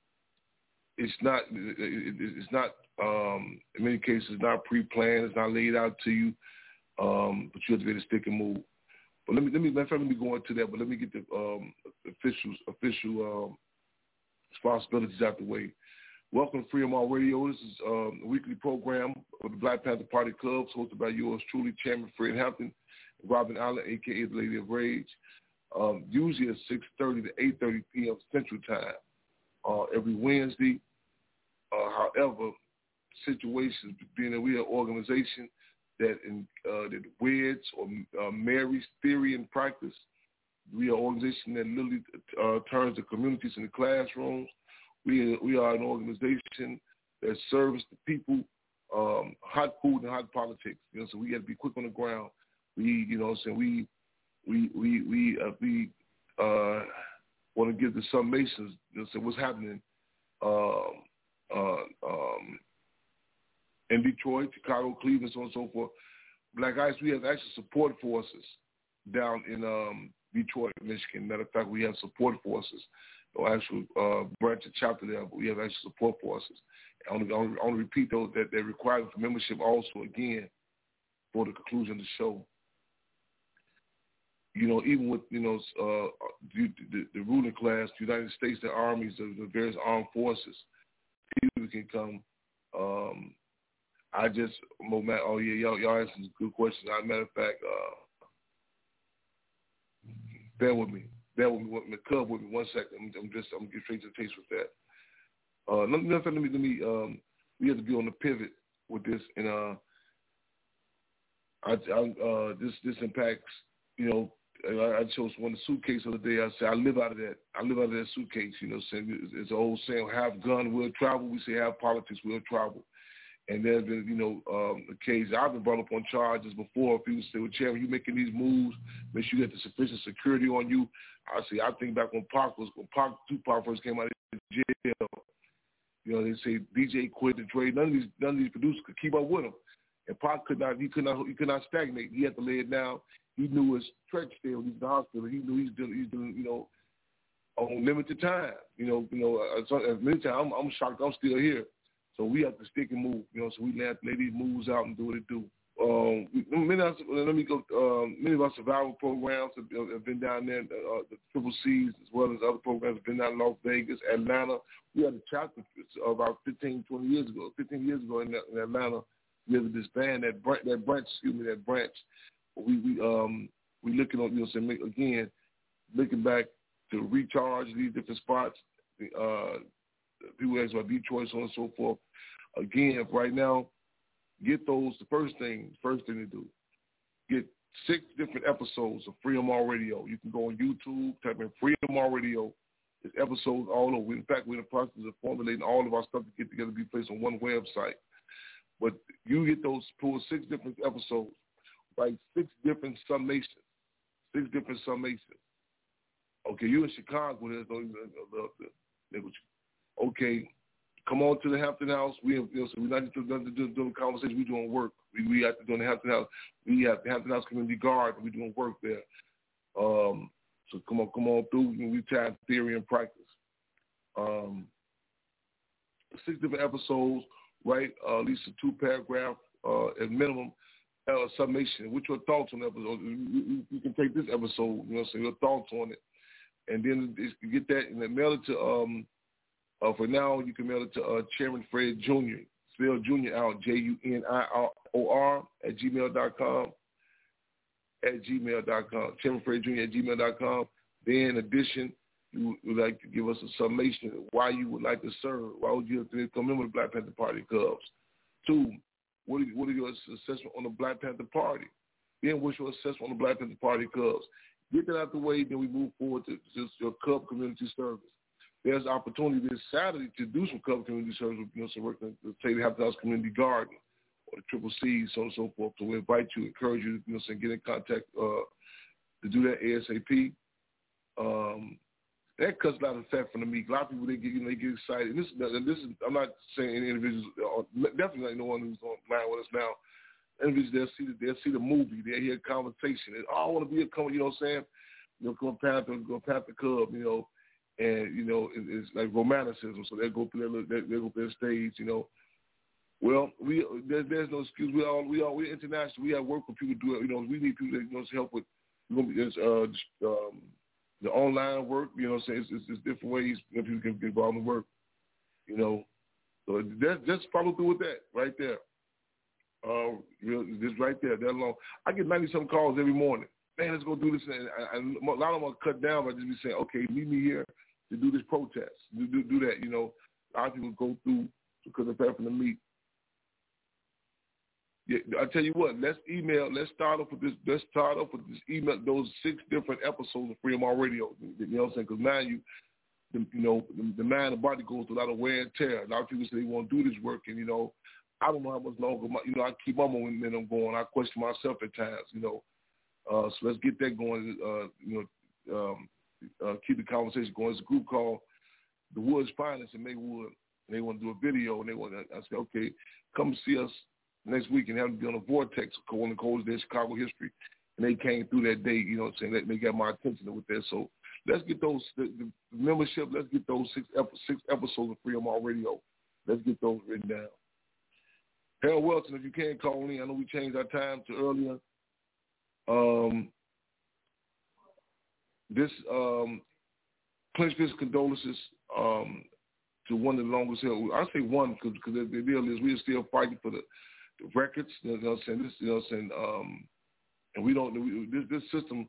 it's not it, it, it's not um, in many cases not pre-planned. It's not laid out to you. Um, but you have to be able to stick and move. But let me let me let me go into that. But let me get the um, official official um, responsibilities out the way. Welcome to Freedom All Radio. This is um, a weekly program of the Black Panther Party Club, hosted by yours truly, Chairman Fred Hampton, and Robin Allen, aka the Lady of Rage. Um, usually at six thirty to eight thirty p.m. Central Time uh, every Wednesday. Uh, however, situations being that we are an organization that in uh, that weds or uh, marries theory and practice. We are an organization that literally uh, turns the communities into classrooms. We we are an organization that serves the people, um, hot food and hot politics. You know, so we got to be quick on the ground. We, you know, so we we we we uh, we uh, want to give the summations. You know, so what's happening um, uh, um, in Detroit, Chicago, Cleveland, so on and so forth. Black Ice, we have actual support forces down in um, Detroit, Michigan. Matter of fact, we have support forces. No actual uh, branch or chapter there, but we have actual support forces. I want to, I want to repeat those that they're required for membership also again for the conclusion of the show. You know, even with, you know, uh, the, the, the ruling class, the United States, the armies, the, the various armed forces, people can come. Um, I just, oh yeah, y'all, y'all asked some good questions. As a matter of fact, uh, bear with me, bear with me, cub with me one second. I'm, I'm just, I'm gonna get straight to the chase with that. Uh, let me, let me, let me. Um, we have to be on the pivot with this, and uh, I, I uh, this, this impacts. You know, I, I chose one the suitcase of the day. I said I live out of that. I live out of that suitcase. You know, saying it's, it's an old saying: "Have gun, will travel." We say, "Have politics, will travel." And there's been, you know, um, occasions I've been brought up on charges before. People say, well, Chairman, you making these moves, make sure you get the sufficient security on you. I say, I think back when Pac was, when Pac, Tupac first came out of jail, you know, they say D J quit the trade. None of these, none of these producers could keep up with him. And Pac could not, he could not, he could not stagnate. He had to lay it down. He knew his stretch still. He's in the hospital. He knew he's doing, he's doing, you know, on limited time. You know, you know, at many times, I'm, I'm shocked I'm still here. So we have to stick and move, you know. So we have to lay these moves out and do what it do. Um, many of us, let me go. Um, many of our survival programs have, have been down there. Uh, the Triple C's, as well as other programs, have been down in Las Vegas, Atlanta. We had a chapter about fifteen, twenty years ago. fifteen years ago in, in Atlanta, we had to disband that branch. That branch, excuse me, that branch. We we um we looking on, you know, so again, looking back to recharge these different spots. Uh, people ask about Detroit, so on and so forth. Again, right now, get those, the first thing, first thing to do, get six different episodes of Freedom All Radio. You can go on YouTube, type in Freedom All Radio. There's episodes all over. In fact, we're in the process of formulating all of our stuff to get together, be placed on one website. But you get those, pull six different episodes, like six different summations, six different summations. Okay, you in Chicago, there's no, okay, come on to the Hampton House. We have, you know, so we're not just doing, doing, doing conversation. We're doing work. We we have to do the Hampton House. We have the Hampton House Community Guard. We're doing work there. Um, so come on, come on through. We tie theory and practice. Um, six different episodes write uh, at least a two-paragraph uh, at minimum uh, summation. What's your thoughts on the episode? You, you, you can take this episode, you know, so your thoughts on it, and then you get that and then mail it to. Um, uh, for now, you can mail it to uh, Chairman Fred Junior Spell Junior out J U N I R O R at gmail dot com. At gmail dot com. Chairman Fred Junior at gmail dot com. Then, in addition, you would like to give us a summation of why you would like to serve. Why would you have to come in with the Black Panther Party Cubs? Two, what are, what are your assessment on the Black Panther Party? Then what's your assessment on the Black Panther Party Cubs? Get that out the way, then we move forward to just your Cub community service. There's opportunity this Saturday to do some Cub community service, you know, some work in the Taylor Hampton House Community Garden or the Triple C, so on and so forth. So we invite you, encourage you, you know, so get in contact uh, to do that ASAP. Um, that cuts a lot of fat from the meat. A lot of people, they get, you know, they get excited. And this, and this is, I'm not saying any individuals, uh, definitely not no one who's online with us now. Individuals, they'll see the, they'll see the movie, they'll hear a conversation. And, oh, I want to be a, you know what I'm saying? You know, go Panther, go Panther Cub, you know, and, you know, it, it's like romanticism. So they'll go through their, they'll go through their stage, you know. Well, we there, there's no excuse. We all we all we're international. We have work for people to do it. You know, we need people that you know to help with. There's uh, um, the online work. You know, what I'm saying it's, it's, it's different ways that people can get involved in work. You know, so that, just follow through with that right there. Uh, real, just right there, that long. I get ninety some calls every morning. Man, let's go do this. And I, I, a lot of them are cut down by just be saying, okay, meet me here to do this protest. Do do, do that. You know, a lot of people go through because they're preparing to meet. Yeah, I tell you what, let's email, let's start off with this, let's start off with this email, those six different episodes of Freedom on Radio. You know what I'm saying? Because now you, the, you know, the, the mind and body goes through a lot of wear and tear. A lot of people say they want to do this work, and, you know, I don't know how much longer, my, you know, I keep on when I'm going. I question myself at times, you know. Uh, so let's get that going, uh, you know, um, uh, keep the conversation going. It's a group called The Woods Finest in Maywood, and they want to do a video, and they want to, I say, okay, come see us next week and have them be on a vortex, one of the coldest days in Chicago history. And they came through that day, you know what I'm saying? They got my attention with that. So let's get those, the, the membership, let's get those six, six episodes of Freedom on Radio. Let's get those written down. Harold Welton, if you can call in, I know we changed our time to earlier. Um, this, um, clinch this condolences um, to one of the longest held. I say one because the, the deal is we are still fighting for the, the records. You know what I'm saying? This, you know what I'm saying? Um, and we don't. We, this, this system,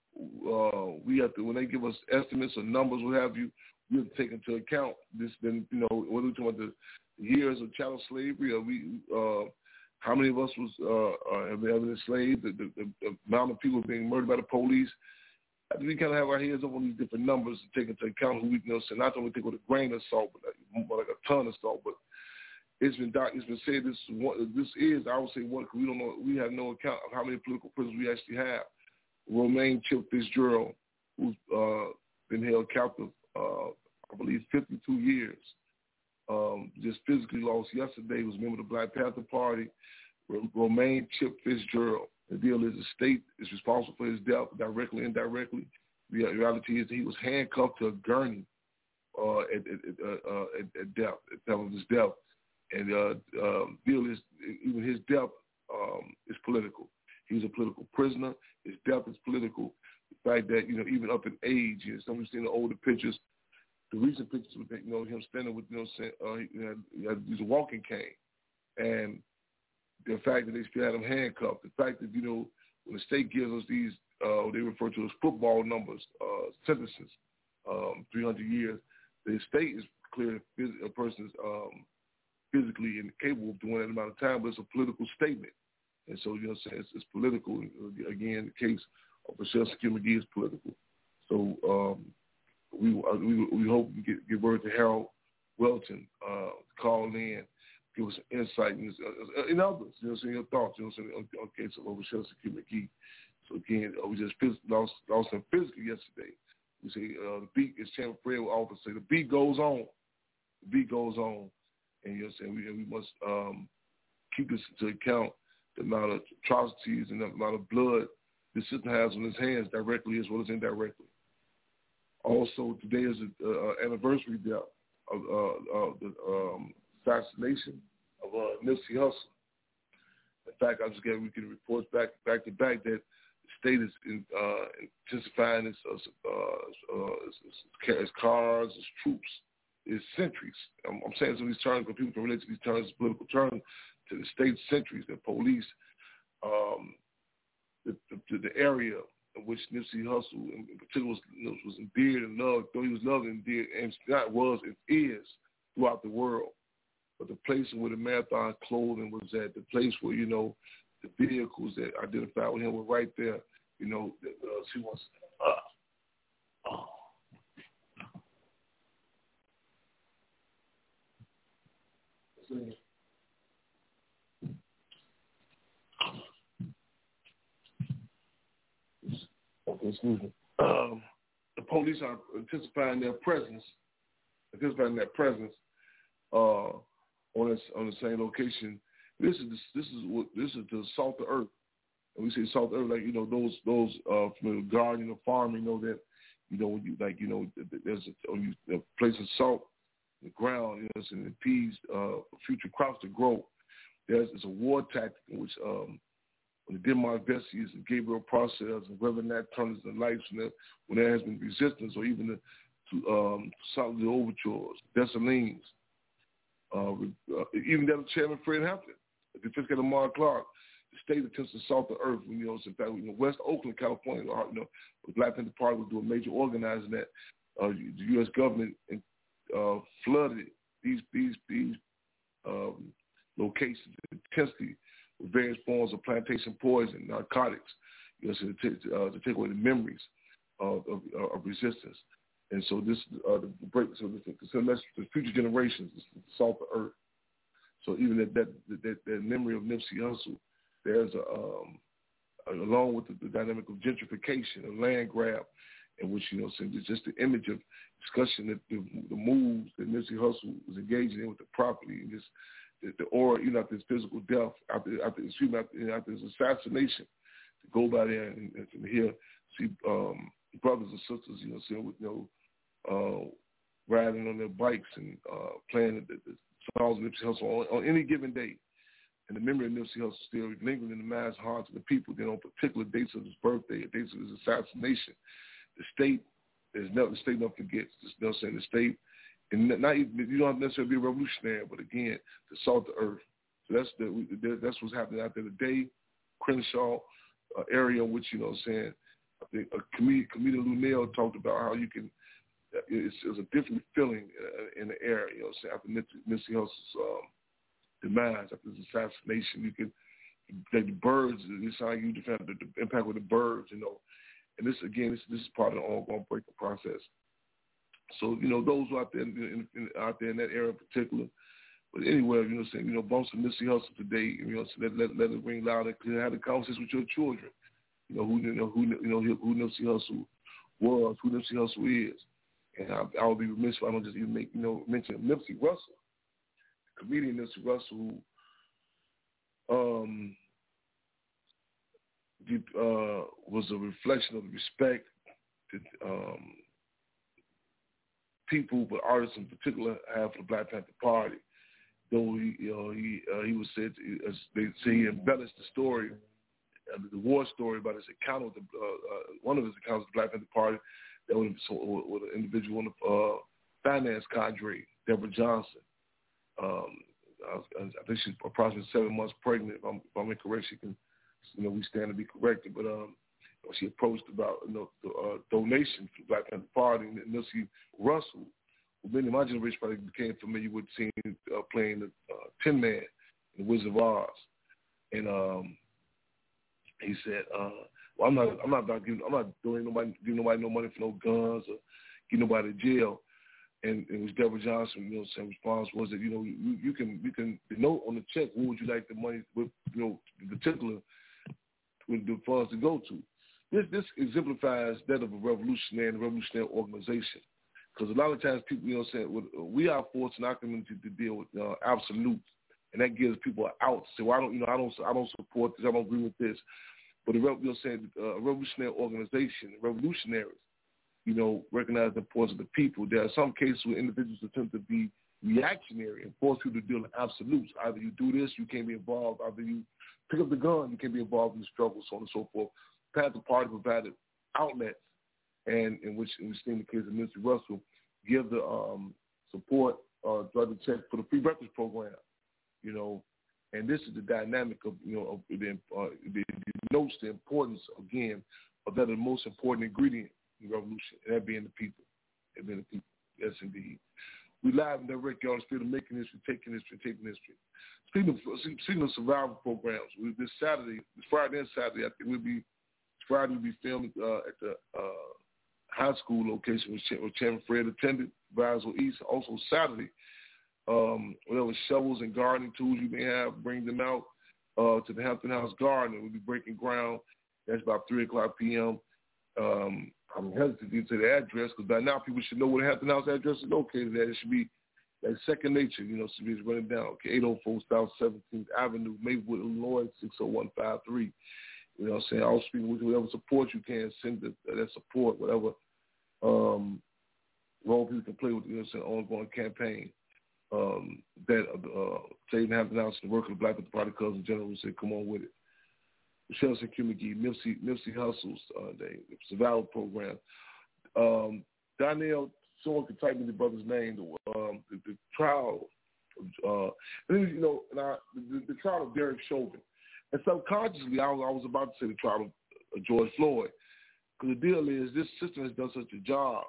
uh, we have to when they give us estimates or numbers, what have you, we have to take into account this. Then you know, whether we're talking about the years of chattel slavery, or we, uh, how many of us was uh, uh, have been enslaved, the, the, the amount of people being murdered by the police. We kind of have our heads up on these different numbers to take into account who we you know, so not only take with a grain of salt, but like, but like a ton of salt. But it's been it's been said this is one, this is I would say one because we don't know we have no account of how many political prisoners we actually have. Romaine Chip Fitzgerald, who's uh, been held captive, uh, I believe fifty-two years, um, just physically lost yesterday. Was a member of the Black Panther Party. Romaine Chip Fitzgerald. The deal is the state is responsible for his death, directly and indirectly. The reality is that he was handcuffed to a gurney uh, at, at, uh, at, at death, at the time of his death. And the uh, um, deal is even his death um, is political. He was a political prisoner. His death is political. The fact that, you know, even up in age, you know, some of you seen the older pictures, the recent pictures with, you know, him standing with, you know, uh, he had, he had, he was a walking cane. And the fact that they still had him handcuffed, the fact that, you know, when the state gives us these, uh, they refer to as football numbers, uh, sentences, um, three hundred years, the state is clear a person is um, physically incapable of doing that amount of time, but it's a political statement. And so, you know, it's, it's political. Again, the case of Michelle Secure McGee is political. So um, we, we we hope we get, get word to Harold Welton, uh, call in, give us some insight and, uh, and others, you know, saying your thoughts, you know, saying on, on case of Michelle Secure McGee. So again, uh, we just phys- lost lost him physically yesterday. We say uh, the beat, as Chairman Fred will often say, the beat goes on. The beat goes on, and you know, saying we we must um, keep this into account. The amount of atrocities and the amount of blood the system has on its hands, directly as well as indirectly. Also, today is an uh, anniversary death of uh, uh, the um, assassination of uh, Nipsey Hussle. In fact, I just got we can report back back to back that the state is in, uh, intensifying its, uh, uh, its, its, its cars, its troops, its sentries. I'm, I'm saying some of these terms, but people can relate to these terms as political terms, to the state sentries, the police, um, the, the, the area in which Nipsey Hussle in particular was, was endeared and loved, though he was loved and endeared, and not was, and is throughout the world. But the place where the marathon clothing was at, the place where, you know, the vehicles that identified with him were right there, you know, that, uh, she wants, uh, oh. Okay, excuse me. Um, the police are intensifying their presence, intensifying their presence, uh, on this, on the same location. This is this is what this is the salt of earth. And we say salt of earth, like, you know, those those uh, from the gardening or farming, you know that, you know, when you like, you know, there's a, when you a place of salt in the ground, you know, and it impedes uh, future crops to grow. There's it's a war tactic in which um, when the Denmark Vessies and Gabriel Process and Reverend Nat Turner's and lights, when there, when there has been resistance, or even the to um, solid overtures, Dessalines. Uh, uh, even that Chairman Fred Hampton, the Fiscal Lamar Clark, the state attempts to salt the earth. You know, in fact, you know, West Oakland, California, you know, the Black Panther Party was doing major organizing that uh, the U S government uh, flooded these these these um, locations intensely with various forms of plantation poison, narcotics, you know, so to, take, uh, to take away the memories of, of, of resistance. And so this, uh, the break, so the, so the future generations, the salt of earth. So even that that that, that memory of Nipsey Hussle, there's a, um, along with the, the dynamic of gentrification, a land grab, in which, you know, so it's just the image of discussion that the, the moves that Nipsey Hussle was engaging in with the property, and this the, the aura, you know, after his physical death, after after excuse me, after, after his assassination, to go by there and, and, and hear see um, brothers and sisters, you know, sitting with, you know. Uh, riding on their bikes and uh, playing the, the songs of Nipsey Hussle on, on any given day. And the memory of Nipsey Hussle still lingering in the minds and hearts of the people. Then on particular dates of his birthday, dates of his assassination, the state is never, the state never forgets. You know what I'm saying? The state, and not even, you don't necessarily be a revolutionary, but again, the salt of the earth. So that's the, that's what's happening out there today. Crenshaw uh, area, in which, you know what I'm saying, I think a comedian, comedian Lunel talked about how you can, It's, it's a different feeling uh, in the air, you know, so after Nipsey Hussle's um, demise, after his assassination. You can, like the birds, it's how you defend the, the impact with the birds, you know. And this, again, this, this is part of the ongoing breaking process. So, you know, those who out there in, in, out there in that area in particular, but anywhere, you know, saying, you know, bumps of Nipsey Hussle today, you know, so let, let, let it ring loud and clear. Have a conversation with your children. You know, who, you know, who, you know, who Nipsey Hussle was, who Nipsey Hussle is. And I, I would be remiss if I don't just even make, you know, mention Nipsey Russell, the comedian Nipsey Russell, who um, did, uh, was a reflection of the respect that um, people, but artists in particular, have for the Black Panther Party. Though he, you know, he uh, he was said, to, as they say, he embellished the story, uh, the war story about his account of the uh, uh, one of his accounts of the Black Panther Party. That was with an individual in the uh, finance cadre, Deborah Johnson. Um, I, I think she's approximately seven months pregnant. If I'm, if I'm incorrect, she can, you know, we stand to be corrected. But um, she approached about, you know, the uh, donation for the Black Panther Party, and Nipsey Russell, who many of my generation probably became familiar with seeing uh, playing the uh, Tin Man in The Wizard of Oz, and um, he said. Uh, Well, I'm not. I'm not about giving. I'm not doing nobody giving nobody no money for no guns or getting nobody to jail. And it was Deborah Johnson. You know, same response was that, you know, you, you can you can the note on the check. Where would you like the money? With, you know, in particular, with the funds to go to. This this exemplifies that of a revolutionary and a revolutionary organization. Because a lot of times people, you know, saying we are forced in our community to deal with uh, absolutes, and that gives people an out. So I don't, you know, I don't, I don't support this. I don't agree with this. But a, you know, saying uh, a revolutionary organization, revolutionaries, you know, recognize the importance of the people. There are some cases where individuals attempt to be reactionary and force people to deal in absolutes. Either you do this, you can't be involved. Either you pick up the gun, you can't be involved in the struggle, so on and so forth. Panther Party provided outlets, and in which we've seen the case of Mister Russell give the um, support, uh, drug the check for the free breakfast program, you know. And this is the dynamic of, you know, of the, uh, the, the notes the importance, again, of that the most important ingredient in revolution, and that being the people. That being the people. Yes, indeed. We live and direct, y'all, in the spirit of making history, taking history, taking history. Speaking of, speaking of survival programs, we, this Saturday, this Friday and Saturday, I think we'll be, Friday we'll be filming uh, at the uh, high school location which, which Chairman Fred attended, Brownsville East. Also Saturday, um, whatever shovels and gardening tools you may have, bring them out uh, to the Hampton House Garden. We'll be breaking ground. That's about three o'clock p.m. Um, I'm hesitant to say the address because by now people should know where the Hampton House address is located at. It should be like second nature, you know, so it's running down. Okay, eight oh four South seventeenth Avenue, Maplewood, Illinois, six oh one five three. You know what I'm saying? I'll speak with whatever support you can, send the, that support, whatever um, role people can play with, you know what I'm saying, ongoing campaign. Um, that uh, Saving Hampton House and the work of the Black Panther Party cousin general said, come on with it. Michelle Q McGee, Nipsey, Nipsey Hustle's uh, the survival program. Um, Donnell, someone could type in the brother's name, the, um, the, the trial, uh, and then, you know, and I, the, the trial of Derek Chauvin. And subconsciously, I was, I was about to say the trial of uh, George Floyd, because the deal is this system has done such a job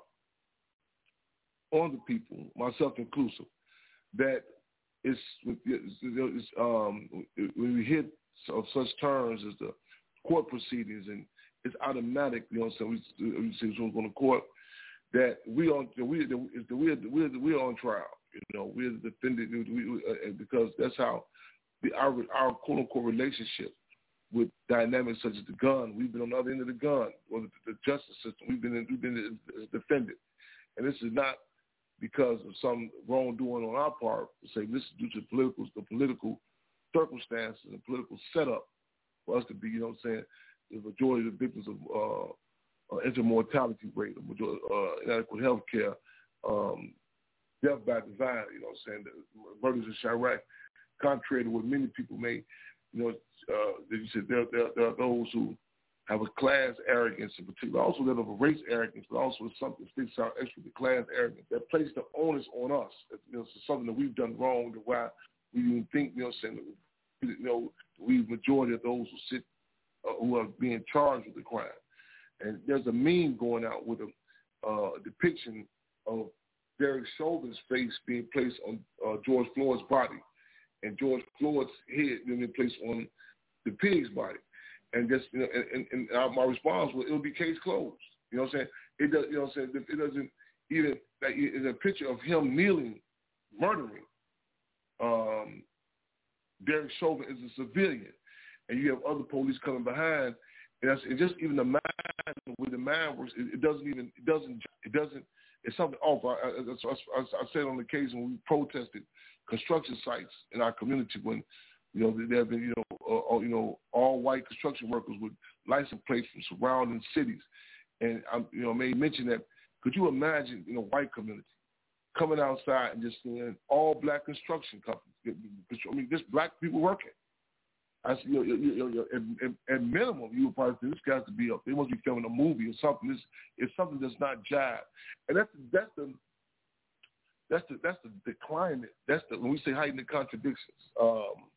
on the people, myself inclusive, that it's, it's, it's um, when we hit of such terms as the court proceedings, and it's automatic, you know what I'm saying, we, we say we're going to court, that we on we we're we're we're on trial, you know, we're the defendant, we, we, uh, because that's how the our our quote unquote relationship with dynamics such as the gun. We've been on the other end of the gun, or the, the justice system. We've been we've been defended, and this is not because of some wrongdoing on our part. Say this is due to political the political circumstances and political setup for us to be, you know what I'm saying, the majority of the victims of uh, uh, intermortality rate, the majority, uh, inadequate health care, um, death by design, you know what I'm saying, the murders in Chirac, contrary to what many people may, you know, uh, you said there, there, there are those who have a class arrogance in particular, also that of a race arrogance, but also something that sticks out extra, the class arrogance, that places the onus on us. You know, it's something that we've done wrong, to why we even think, you know what I'm saying, you know, we majority of those who sit, uh, who are being charged with the crime. And there's a meme going out with a uh, depiction of Derek Chauvin's face being placed on uh, George Floyd's body, and George Floyd's head being placed on the pig's body. And just, you know, and, and, and my response was, it'll be case closed. You know what I'm saying? It does, you know what I'm saying? It doesn't even, like, it's a picture of him kneeling, murdering. Um, Derek Chauvin is a civilian, and you have other police coming behind, and, that's, and just even the mind, the way the mind works, it, it doesn't even, it doesn't, it doesn't, it's something off. I, I, I, I said on the occasion when we protested construction sites in our community when, you know, there have been, you know, uh, you know, all white construction workers with license plates from surrounding cities, and I, you know, made mention that. Could you imagine, you know, white community coming outside and just seeing all black construction companies? I mean, just black people working. I see, you know, you know, you know, at, at minimum, you would probably say this guy's to be up. They must be filming a movie or something. This it's something that's not jive, and that's that's the that's the that's the, the climate. That's the when we say heighten the contradictions. Um,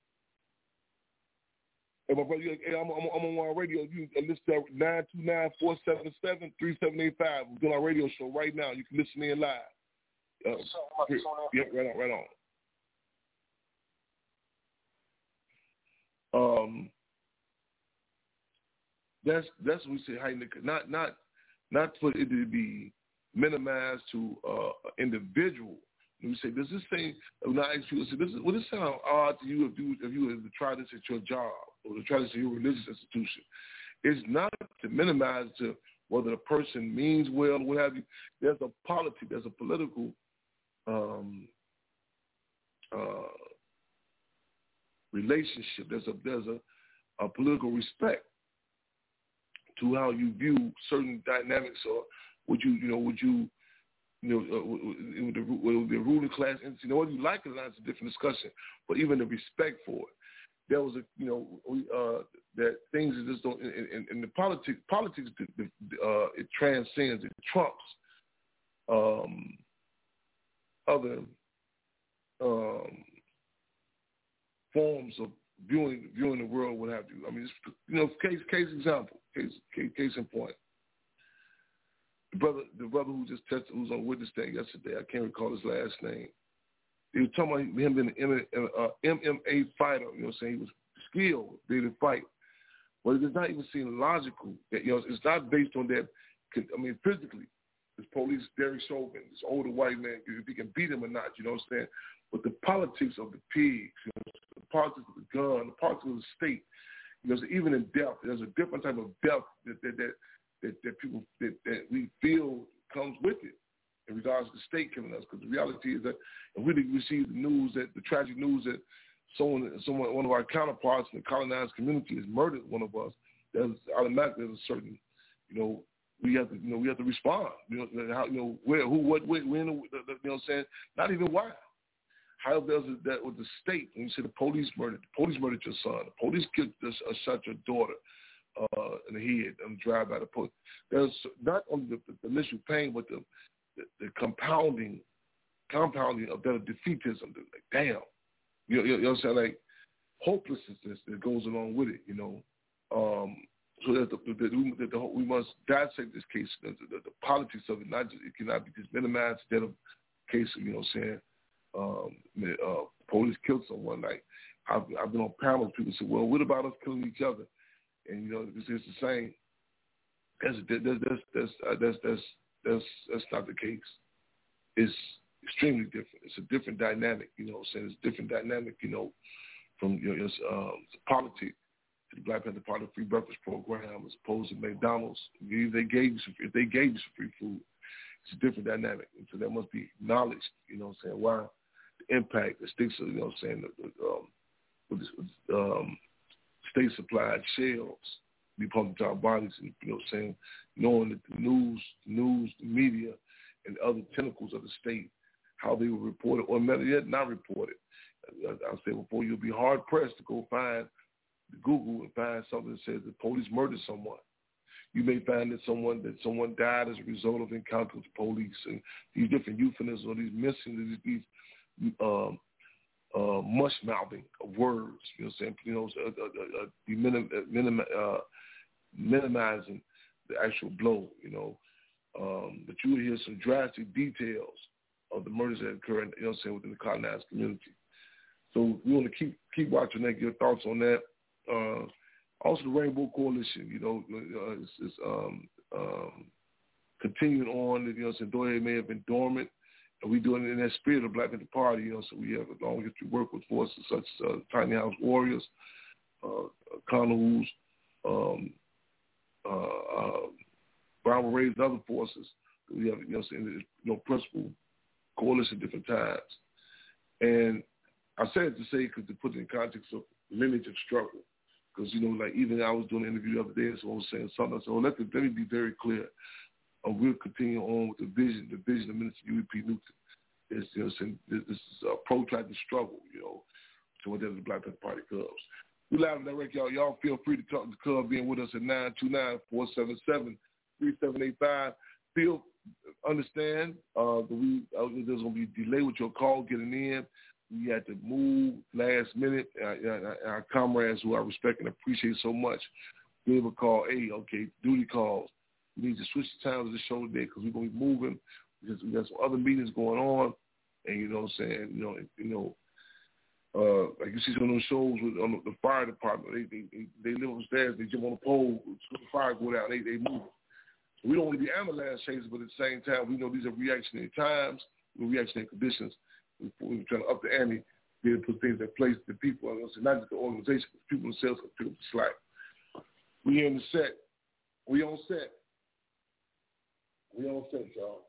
and my brother, hey, I'm, I'm, I'm on our radio. You can listen to nine two nine, four seven seven, three seven eight five. We're doing our radio show right now. You can listen in live. Uh, so here, yeah, right on, right on. Um, that's that's what we say heighten the, not not not for it to be minimized to uh, an individual. And we say, does this thing? When I ask people, say, this is, would this sound odd to you if you if you were to try this at your job or to try this at your religious institution? It's not to minimize to whether the person means well or what have you. There's a politics, there's a political um, uh, relationship. There's a there's a, a political respect to how you view certain dynamics, or would you you know would you you know, uh, with, the, with the ruling class, and you know whether you like it or not, it's a different discussion. But even the respect for it, there was a, you know, we, uh, that things that just don't in, in, in the politics, politics, the, the, uh, it transcends, it trumps um, other um, forms of viewing viewing the world. What have you? I mean, it's, you know, case case example, case case, case in point. The brother, the brother who just tested, who was on witness stand yesterday, I can't recall his last name. He was talking about him being an uh, M M A fighter. You know what I'm saying? He was skilled, able to fight. But it does not even seem logical. That, you know, it's not based on that. I mean, physically, this police, Derek Chauvin, this older white man, if he can beat him or not, you know what I'm saying? But the politics of the pigs, you know, the politics of the gun, the politics of the state, you know, so even in death, there's a different type of death that that that, that, that people that, that we feel comes with it in regards to the state killing us. Because the reality is that if we receive the news, that the tragic news that someone, someone, one of our counterparts in the colonized community has murdered one of us, there's automatically there's a certain, you know, we have to, you know, we have to respond. You know, how, you know, where, who, what, when, when, you know what I'm saying? Not even why. How does it that with the state? When you say the police murdered, the police murdered your son, the police killed, uh, shot your daughter uh, in the head and drive by the police. There's not only the, the initial pain, but the, the, the compounding, compounding of that defeatism. Like, damn, you know, you know what I'm saying? Like hopelessness that goes along with it. You know. Um, So that, the, the, the, the, we must dissect this case, the, the, the politics of it. Not just, it cannot be just minimized instead of case of, you know what I'm saying, um, uh, police killed someone. Like, I've, I've been on panels, people say, well, what about us killing each other? And, you know, it's, it's the same. That's, that's, that's, that's, uh, that's, that's, that's, that's not the case. It's extremely different. It's a different dynamic, you know what I'm saying? It's a different dynamic, you know, from, you know, it's, um, it's politics. To the Black Panther Party free breakfast program as opposed to McDonald's. If they gave you some, if they gave you some free food, it's a different dynamic. And so that must be acknowledged, you know what I'm saying, why the impact, the sticks of, you know what I'm saying, the, the, um, with this, with, um, state-supplied shells be pumped into our bodies, and, you know what I'm saying, knowing that the news, news, the media, and other tentacles of the state, how they will report it, or better yet, not report it. I'll say before, you'll be hard-pressed to go find Google and find something that says the police murdered someone. You may find that someone that someone died as a result of encounter with the police, and these different euphemisms or these missing these, these um, uh, mush mouthing of words. You know what I'm saying? You know, uh, uh, uh, minim, minim, uh, minimizing the actual blow. You know, um, but you will hear some drastic details of the murders that occurred. You know what I'm saying, within the colonized community. So we want to keep keep watching that. Get your thoughts on that. Uh, also, the Rainbow Coalition, you know, uh, it's, it's um, um, continuing on. You know, though it may have been dormant, and we doing it in that spirit of Black Panther Party. You know, so we have a long history of work with forces such as uh, Tiny House Warriors, uh, Connells, um, uh, uh, Brown Berets, and other forces. We have, you know, saying, you know, principal coalition at different times. And I said it to say because to put it in context of lineage of struggle. Because, you know, like even I was doing an interview the other day, and so I was saying something. I said, well, let, me, let me be very clear. Um, we'll continue on with the vision, the vision of Minister U E P Newton. It's, you know, saying this, this is a protracted struggle, you know, to whatever the Black Panther Party Cubs. We live and direct, y'all. Y'all feel free to talk to the club, being with us at nine two nine, four seven seven, three seven eight five. Feel, understand uh, that we, uh, there's going to be a delay with your call getting in. We had to move last minute. Uh, our comrades, who I respect and appreciate so much, gave a call. Hey, okay, duty calls. We need to switch the times of the show today because we're going to be moving because we got some other meetings going on. And you know what I'm saying? You know, you know, uh, like you see some of those shows with on the fire department. They they they, they live upstairs. They jump on the pole. The fire go down. They they move. So we don't want to be ambulance chasers, but at the same time, we know these are reactionary times, reactionary conditions. We're trying to up the ante, be able to put things in place to people, not just the organization, but people themselves can pick up the slack. We here in the set. We on set. We on set, y'all.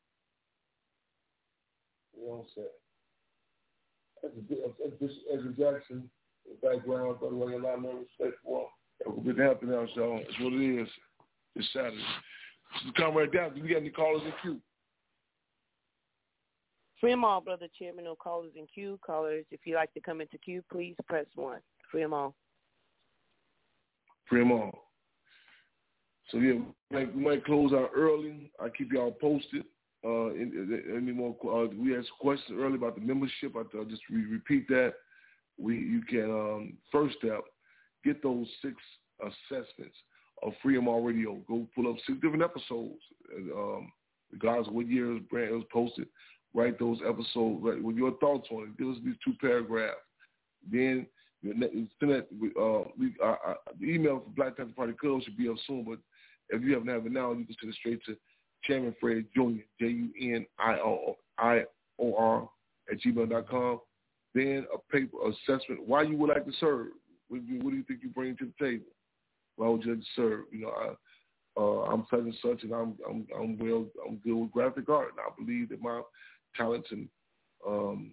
We on set. That's Bishop Ezra Jackson, the background, by the way, a lot of respect for him. We've been helping out, y'all. That's what it is. It's Saturday. This is Comrade Down. Do we got any callers in queue? Free them all, Brother Chairman. No callers in queue. Callers, if you'd like to come into queue, please press one. Free them all. Free them all. So, yeah, we might, we might close out early. I'll keep y'all posted. Uh, any more? Uh, we asked questions earlier about the membership. I'll just re- repeat that. We You can, um, first step, get those six assessments of Freedom All Radio. Go pull up six different episodes. And, um, regardless of what year it was posted, write those episodes write, with your thoughts on it. Give us these two paragraphs. Then send that. Uh, we, uh, uh, the email for Black Panther Party Club should be up soon. But if you haven't have it now, you can send it straight to Chairman Fred Junior J U N I O R at gmail dot com. Then a paper assessment. Why you would like to serve? What do you, what do you think you bring to the table? Why would you like to serve? You know, I. Uh, I'm such and such, and I'm I'm I'm well I'm good with graphic art, and I believe that my talents and um,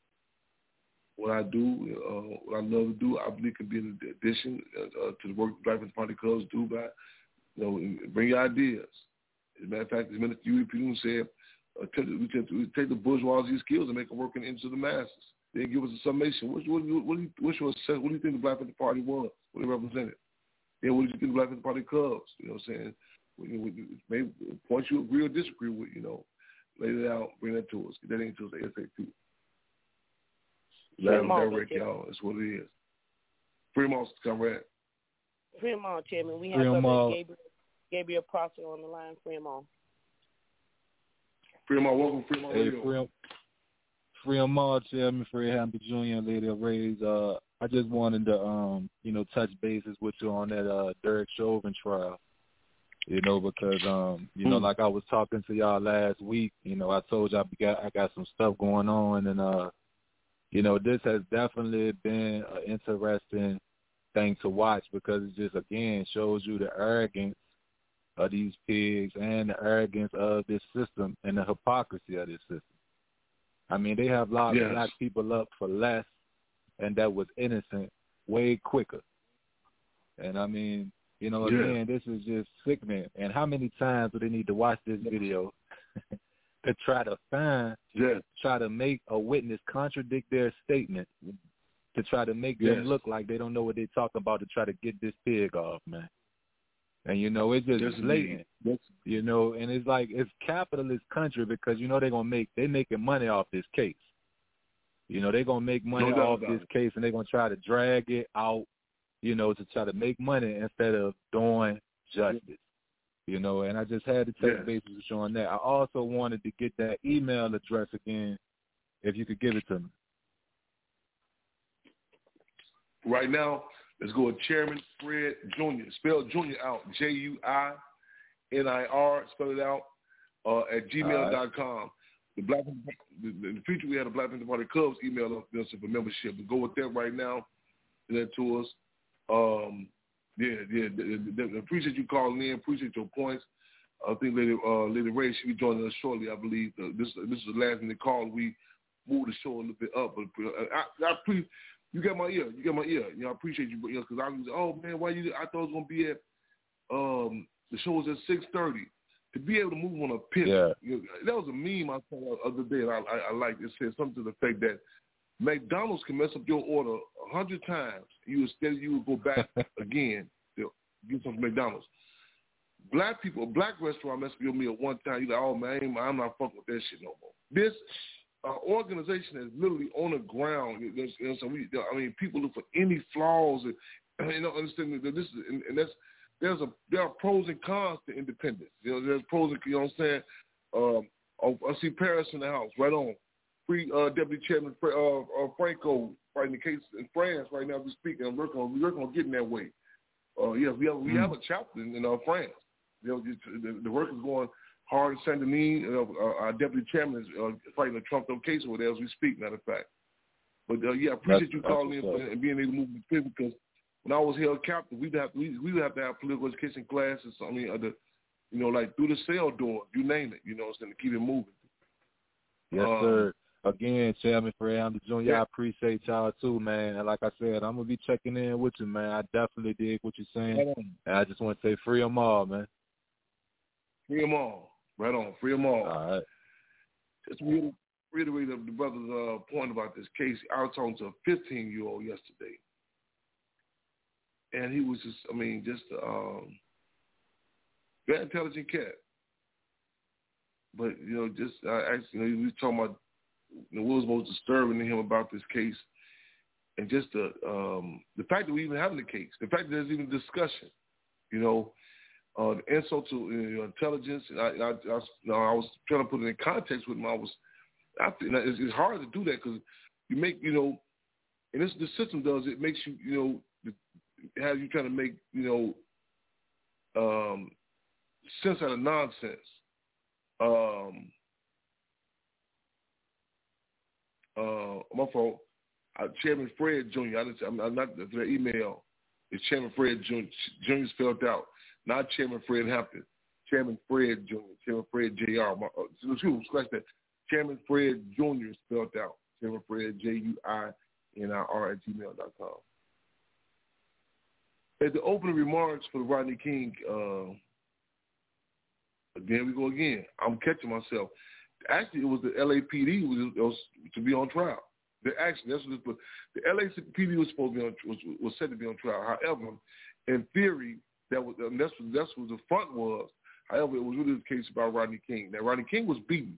what I do, uh, what I love to do, I believe can be an addition uh, to the work Black Panther Party Clubs do. By you know, bring your ideas. As a matter of fact, as Minister U E P said, uh, we can take the bourgeoisie skills and make them work into the masses. They give us a summation. What what what do you what's your assess, what do you think the Black Panther Party was? What it represented? Yeah, what did you think of Black Panther Party Clubs? You know what I'm saying? We, we, maybe points you agree or disagree with, you know, lay it out, bring that to us. Get that into us ASAP. Let them direct y'all. That's what it is. Free them all, comrade. Free them all, Chairman. We Free have Brother Gabriel, Gabriel Prosser on the line. Free them all. Free them all. Welcome, Free them all. Hey, free them, free them all, Chairman. Fred Hampton Junior and Lady of Rays. Uh, I just wanted to, um, you know, touch bases with you on that uh, Derek Chauvin trial, you know, because, um, you know, like I was talking to y'all last week, you know, I told y'all I got, I got some stuff going on, and, uh, you know, this has definitely been an interesting thing to watch because it just, again, shows you the arrogance of these pigs and the arrogance of this system and the hypocrisy of this system. I mean, they have locked yes. black people up for less, and that was innocent way quicker. And I mean, you know, again, yeah. this is just sickening. And how many times do they need to watch this video to try to find, yeah. try to make a witness contradict their statement, to try to make yes. them look like they don't know what they're talking about, to try to get this pig off, man. And, you know, it's just yes, blatant, yes. you know, and it's like it's capitalist country because, you know, they're going to make, they're making money off this case. You know, they're going to make money no off this case, and they're going to try to drag it out, you know, to try to make money instead of doing justice, you know. And I just had to take yes. basis with you on that. I also wanted to get that email address again, if you could give it to me. Right now, let's go with Chairman Fred Junior Spell Junior out, J U I N I R, spell it out, uh, at gmail dot com. The Black the, in the future we had a Black Panther Party Clubs email us for membership. We go with that right now. Send that to us. Um, yeah, yeah. The, the, the, appreciate you calling in. Appreciate your points. I think Lady uh, Lady Ray should be joining us shortly. I believe uh, this this is the last minute call. We moved the show a little bit up, but uh, I, I pre you got my ear. You got my ear. You know, I appreciate you, because you know, I was oh man, why you? I thought it was gonna be at um the show was at six thirty. To be able to move on a pitch, yeah. you know, that was a meme I saw the other day, and I, I, I liked it. It said something to the effect that McDonald's can mess up your order a hundred times. You instead you would go back again to get something from McDonald's. Black people, a black restaurant mess up your meal one time. You're like, oh man, I'm not fucking with that shit no more. This uh, organization is literally on the ground. You know, so we, I mean, people look for any flaws, and you know, understand that this is, and, and that's. There's a there are pros and cons to independence. You know, there's pros and, you know what I'm saying. Um, I, I see Paris in the house. Right on. Free uh, Deputy Chairman uh, uh, Franco fighting the case in France right now as we speak. And we're working on we're working on getting that way. Uh, yes, we have we mm. have a chapter in, in uh, France. You know, the, the work is going hard in Saint Denis. Uh, our Deputy Chairman is uh, fighting the Trump case over there as we speak. Matter of fact. But uh, yeah, I appreciate that's, you calling in and being able to move the people, because when I was held captive, we'd have we we would have to have political education classes. I mean, other, you know, like through the cell door, you name it. You know, it's going to keep it moving. Yes, um, sir. Again, Chairman Fred Hampton Junior, yeah. I appreciate y'all too, man. And like I said, I'm gonna be checking in with you, man. I definitely dig what you're saying, right and I just want to say, free them all, man. Free them all, right on. Free them all. All right. Just we reiterate the brother's uh, point about this case. I was talking to a fifteen-year-old yesterday, and he was just, I mean, just um, very intelligent cat. But you know, just I actually, you know, he was talking about you know, what was most disturbing to him about this case, and just the um, the fact that we even having the case, the fact that there's even discussion. You know, uh, the insult to uh, intelligence. And I, I, I, you know, I was trying to put it in context with him. I was, I think it's, it's hard to do that because you make, you know, and this the system does it makes you, you know, has you trying to make, you know, um, sense out of nonsense. Um, uh, my fault. Uh, Chairman Fred Junior I didn't, I'm, I'm not the email. It's Chairman Fred Junior Junior spelled out, not Chairman Fred Hampton. Chairman Fred Junior Chairman Fred J R My, uh, excuse me, scratch that. Chairman Fred Junior spelled out. Chairman Fred J U I N I R at gmail dot com. At the opening remarks for the Rodney King, uh, again we go again. I'm catching myself. Actually, it was the L A P D was, was to be on trial. The actually, that's what the L A P D was supposed to be on, was, was said to be on trial. However, in theory, that was um, that's what that's what the front was. However, it was really the case about Rodney King. Now, Rodney King was beaten.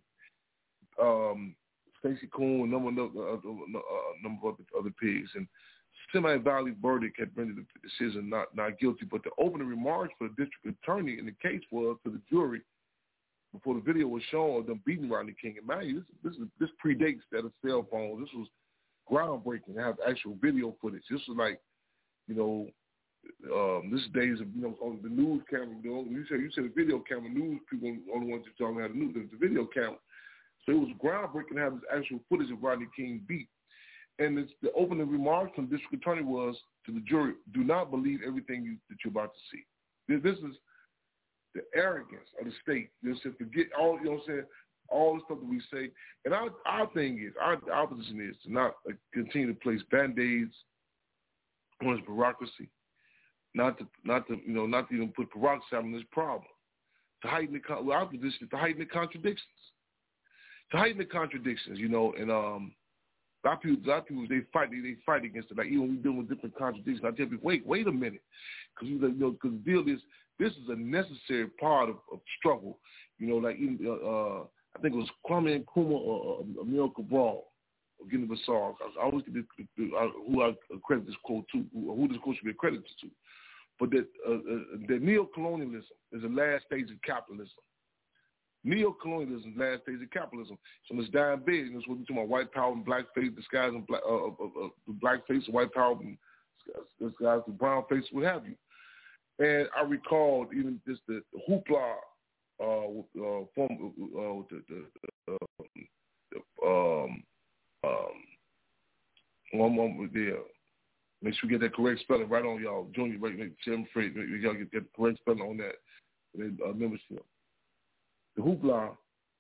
Um, Stacey Coon, a number, uh, uh, number of other, other pigs, and semi-valid verdict had rendered the decision not not guilty. But the opening remarks for the district attorney in the case was to the jury before the video was shown of them beating Rodney King. And mind you, this this, is, this predates that of cell phones. This was groundbreaking to have actual video footage. This was like, you know, um, this days of, you know, on the news camera. You know, you said you said the video camera, news people only ones that talking how the news, the video camera. So it was groundbreaking to have this actual footage of Rodney King beat. And it's, the opening remarks from the district attorney was to the jury: do not believe everything you, that you're about to see. This, this is the arrogance of the state. Just to forget all, you know what I'm saying, all the stuff that we say. And our, our thing is, our, our position is to not uh, continue to place Band-Aids on this bureaucracy, not to, not to, you know, not to even put peroxide on this problem. To heighten the, well, our position is to heighten the contradictions. To heighten the contradictions, you know, and um, a lot of people, a lot of people, they fight, they, they fight against it. Like, even when we deal with different contradictions, I tell people, wait, wait a minute, because you know, because the deal is, this is a necessary part of, of struggle. You know, like even, uh, uh, I think it was Kwame Nkrumah or uh, Emile Cabral or Guinea Bissau. I always get this, uh, who I credit this quote to, who, who this quote should be accredited to. But that uh, uh, that neo-colonialism is the last stage of capitalism. Neo-colonialism, last stage of capitalism. So it's dying big. And that's what we're talking about: white power and blackface, disguise and black, uh, uh, uh, blackface, and white power and disguise and brown face, what have you. And I recalled even just the, the hoopla uh, with, uh, from, uh, with the, the, uh, the um, um, one moment there. Make sure we get that correct spelling right on y'all. Junior, right? I'm afraid we got to get the correct spelling on that uh, membership. The hoopla,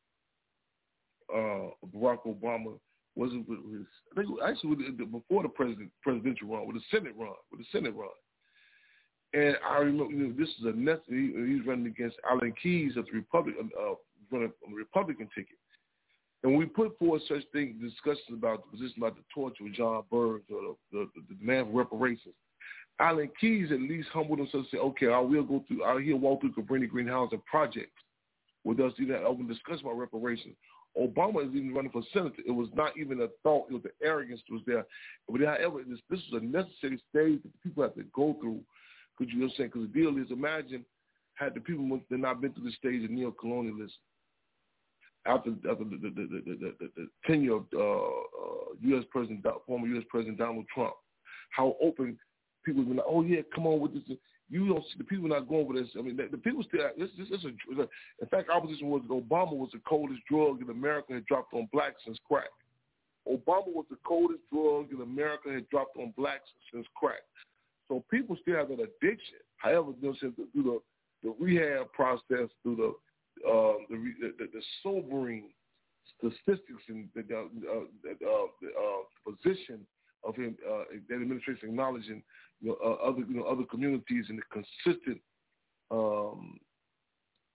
uh, Barack Obama wasn't with his, I think actually with the, before the president presidential run, with the Senate run, with the Senate run. And I remember, you know, this is a necessary. He's running against Alan Keyes at the Republican, uh, running on the Republican ticket. And we put forward such things, discussions about the position about the torture of John Burns or the, the, the demand for reparations. Alan Keyes at least humbled himself and said, okay, I will go through, I'll hear walk through Cabrini Green Housing Project with us, even open discussion about reparations. Obama is even running for senator. It was not even a thought. It was the arrogance that was there. But however, this, this is a necessary stage that the people have to go through. Because you know what I'm saying? Because the deal is, imagine had the people that not been through the stage of neo-colonialism after, after the, the, the, the, the, the tenure of uh, uh, U S President, former U S President Donald Trump, how open people were like, oh yeah, come on with this. You don't see the people not going with this. I mean, the, the people still. This, this, this a, in fact, our position was that Obama was the coldest drug in America had dropped on blacks since crack. Obama was the coldest drug in America had dropped on blacks since crack. So people still have an addiction. However, you know, through the, the rehab process, through the uh, the, the, the sobering statistics and the, uh, the, uh, the uh, position of him, uh, that administration acknowledging, you know, uh, other you know other communities and the consistent um,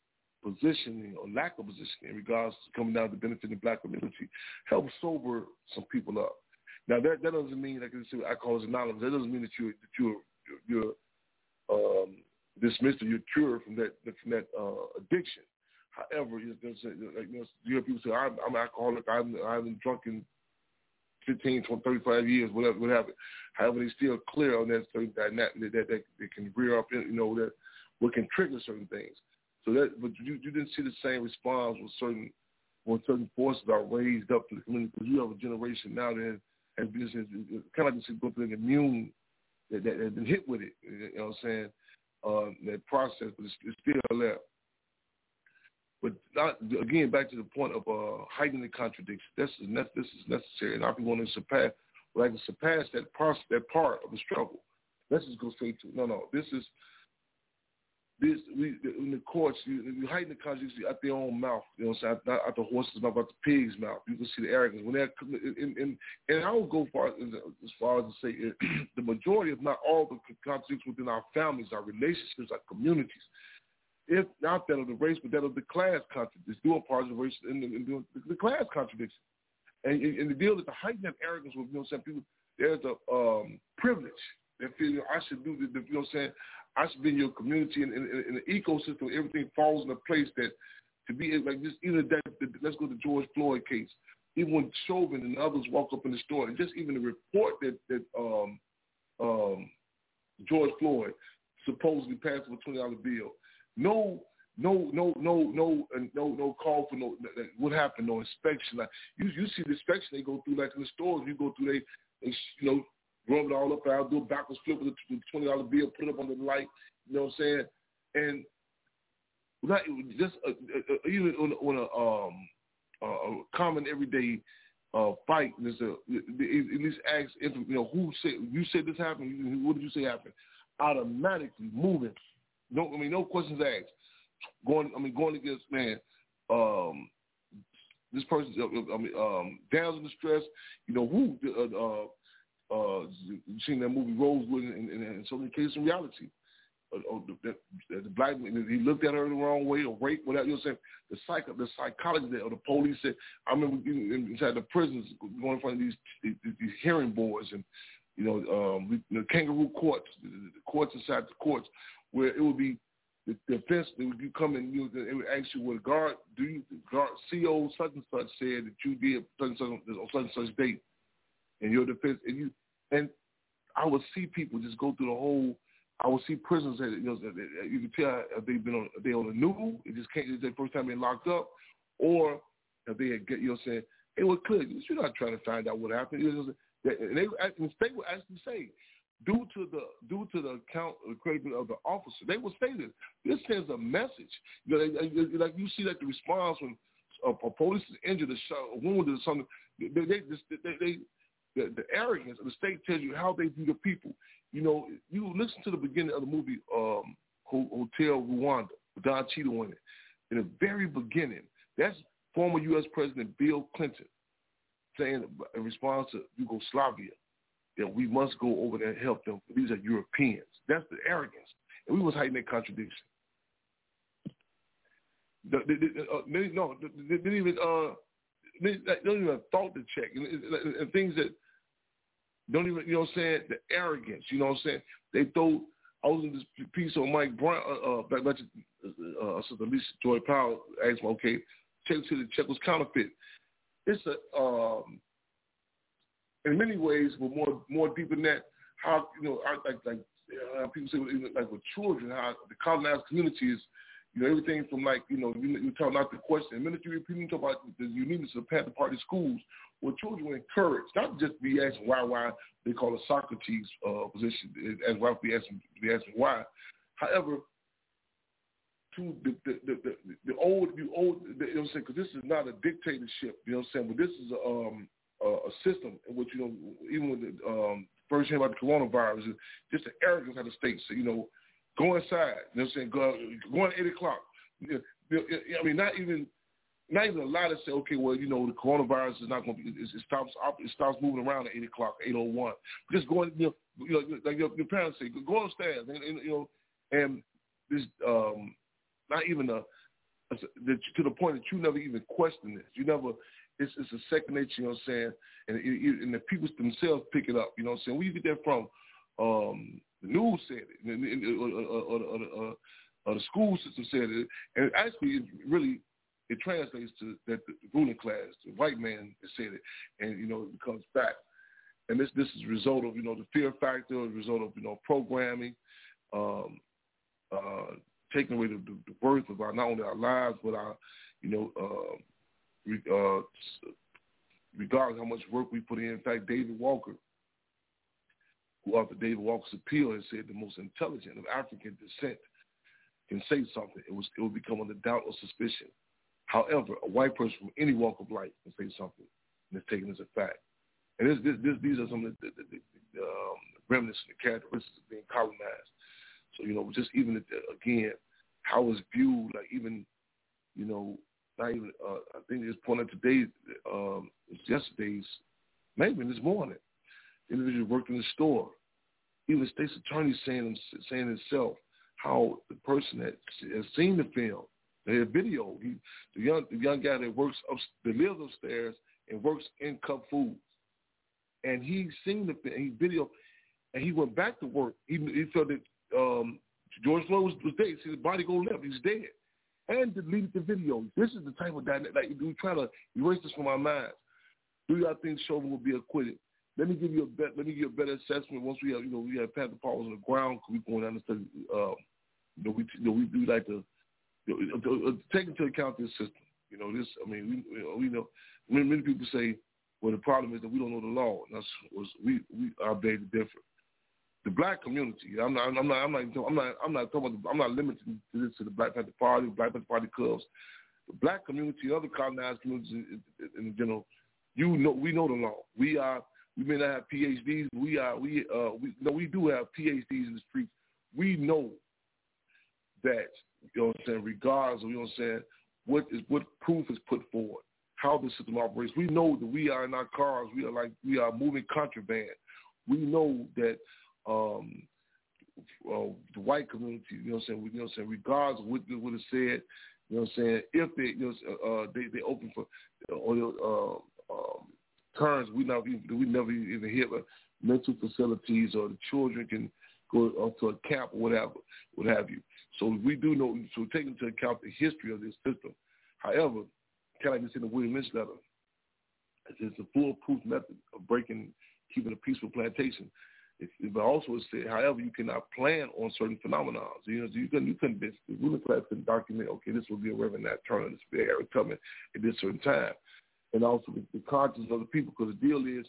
positioning or lack of positioning in regards to coming down to benefiting the black community help sober some people up. Now that that doesn't mean, like I said, alcohol is anonymous. That doesn't mean that you that you're you're um, dismissed or you're cured from that from that uh, addiction. However, you know, like, you know, you hear people say, I'm, I'm an alcoholic. I haven't, I haven't drunk in fifteen, twenty, thirty-five years, whatever, whatever. However, they still clear on that certain dynamic that, that, that, that can rear up, you know, that what can trigger certain things. So that, but you, you didn't see the same response with certain when certain forces are raised up to the community, because you have a generation now that has been kind of like this going immune that, that has been hit with it. You know what I'm saying? Uh, that process, but it's, it's still there. But not, again, back to the point of uh, heightening the contradiction. This is ne- this is necessary, and I want to surpass, like to surpass that process, that part of the struggle. Let's just go straight to no, no. This is this we in the courts. You, you heighten the contradiction at their own mouth. You know what I'm saying? Not at the horse's mouth, at the pig's mouth. You can see the arrogance when they're and and, and I will go far as far as to say the majority, if not all, the contradictions within our families, our relationships, our communities. If not that of the race, but that of the class contradiction, doing parts of the race and, and doing the, the class contradiction. And, and the deal is to heighten that arrogance with, you know what I'm saying, people, there's a um, privilege. They feel, you know, I should do the, the, you know what I'm saying, I should be in your community and in, in, in the ecosystem, everything falls in a place that to be like this, even that, the, let's go to the George Floyd case. Even when Chauvin and others walk up in the store, and just even the report that, that um, um, George Floyd supposedly passed with a twenty dollar bill, No, no, no, no, no, no, no call for no. What happened? No inspection. Like you, you see the inspection they go through, like in the stores. You go through, they, they you know, rub it all up out, do a backwards flip with a twenty dollar bill, put it up under the light. You know what I'm saying? And not just uh, uh, even on, on a um uh, a common everyday uh fight. There's a at least ask if you know who said you said this happened. What did you say happened? Automatically moving. No, I mean, no questions asked. Going, I mean, going against man, um, this person, I mean, um, damsel in distress. You know who? Uh, uh, uh, you seen that movie Rosewood, and in so many cases in reality, uh, uh, the, the, the black man, he looked at her the wrong way, or rape, whatever. You know what I'm saying? The psych, the psychology there, or the police said. I remember inside the prisons going in front of these these, these hearing boards, and you know, um, you know, kangaroo courts, the, the courts inside the courts, where it would be the defense, they would you come and you, it would ask you, well, guard, do you, guard, C O such and such said that you did such and such on such and such date, and your defense, and you, and I would see people just go through the whole. I would see prisoners that you know you could tell if they've been on, they on the new, it just can't. It's their first time being locked up, or if they had get you know saying, hey, well, clear, you're not trying to find out what happened. You know, and they and the state would actually say, due to the due to the account the credibility of the officer, they would say this. This sends a message. You know, they, they, like you see that the response when a, a police is injured, or shot, or wounded, or something. They, they, they, they the, the arrogance of the state tells you how they view the people. You know, you listen to the beginning of the movie um, Hotel Rwanda with Don Cheadle in it. In the very beginning, that's former U S President Bill Clinton saying in response to Yugoslavia that we must go over there and help them. These are Europeans. That's the arrogance. And we was hiding that contradiction. The, the, the, uh, they, no, they didn't even, uh, they, they don't even thought to check. And, and, and things that don't even, you know what I'm saying, the arrogance, you know what I'm saying? They throw, I was in this piece on Mike Brown, uh, back, back to, uh, so the least Joy Powell asked me, okay, check to the check was counterfeit. It's a, um, in many ways, but more more deep than that, how, you know, like like uh, people say, like with children, how the colonized community is, you know, everything from like, you know, you, you talk about the question. The minute you repeat, talk about the uniqueness of the Panther Party schools, where children were encouraged, not just be asking why, why they call it Socrates' uh, position, as well be asking, be asking why. However, to the the the, the, the old, the old, the, you know what I'm saying, because this is not a dictatorship, you know what I'm saying, but this is a, um, a, a system in which, you know, even with the um, first thing about the coronavirus, just the arrogance of the state. So, you know, go inside, you know what I'm saying, go, go at eight o'clock. You know, I mean, not even, not even a lot to say, okay, well, you know, the coronavirus is not going to be, it, it stops, it stops moving around at eight o'clock, eight oh one. Just going, you know, you know, like your, your parents say, go upstairs, and, and you know, and this, um, not even a, that to the point that you never even question this. You never, it's, it's a second nature, you know what I'm saying? And, it, and the people themselves pick it up, you know what I'm saying? Where you get that from? Um, the news said it, or, or, or, or, or the school system said it, and actually it really, it translates to that the ruling class, the white man that said it, and, you know, it comes back. And this this is a result of, you know, the fear factor, a result of, you know, programming, um, uh, taking away the, the, the worth of our, not only our lives, but our, you know, uh, re, uh, regardless how much work we put in. In fact, David Walker, who authored David Walker's appeal, has said the most intelligent of African descent can say something. It was it will become under doubt or suspicion. However, a white person from any walk of life can say something, and it's taken as a fact. And this, this, this, these are some of the, the, the, the um, remnants and the characteristics of being colonized. So, you know, just even, again, how it's viewed, like even, you know, not even, uh, I think it's pointed today, um, yesterday's, maybe this morning, individual worked in the store. Even the state's attorney saying, saying himself, how the person that has seen the film, the video, he, the young the young guy that works up, that lives upstairs and works in Cup Foods, and he seen the he video, and he went back to work. He, he felt that um, George Floyd was, was dead. See, the body go left. He's dead, and deleted the video. This is the type of dynamic. Like we try to erase this from our minds. Do y'all think Chauvin will be acquitted? Let me give you a bet. Let me give you a better assessment once we have, you know, we have Panther Paws on the ground. We going down the uh, you know, we you know, we do like to, you know, take into account this system. You know, this. I mean, we you know, we know many, many people say, well, the problem is that we don't know the law. And that's was we we are beg to differ. The black community. I'm not. I'm not. I'm not. I'm not. I'm not talking about. I'm not limiting this to the Black Panther Party, Black Panther Party clubs. The black community, other colonized communities in, in, in general. You know, we know the law. We are. We may not have P H Ds. We are. We. Uh. We. No, we do have P H Ds in the streets. We know that. You know what I'm saying? Regardless of, you know what I'm saying, what is what proof is put forward, how the system operates. We know that we are in our cars. We are like we are moving contraband. We know that um, uh, the white community. You know what I'm saying? We, you know what I'm saying? Regardless of what what is said. You know what I'm saying? If they you know uh, they they open for or uh, um, terms, we not even, we never even hit uh, mental facilities, or the children can go up to a camp or whatever, what have you. So we do know, so take into account the history of this system. However, kind of like this in the William Lynch letter, it's a foolproof method of breaking, keeping a peaceful plantation. It, but also it said, however, you cannot plan on certain phenomena. So, you know, so you couldn't, you couldn't, the ruling class couldn't document, okay, this will be a Reverend Nat Turner, this will be Eric Tubman at this certain time. And also the, the conscience of the people, because the deal is,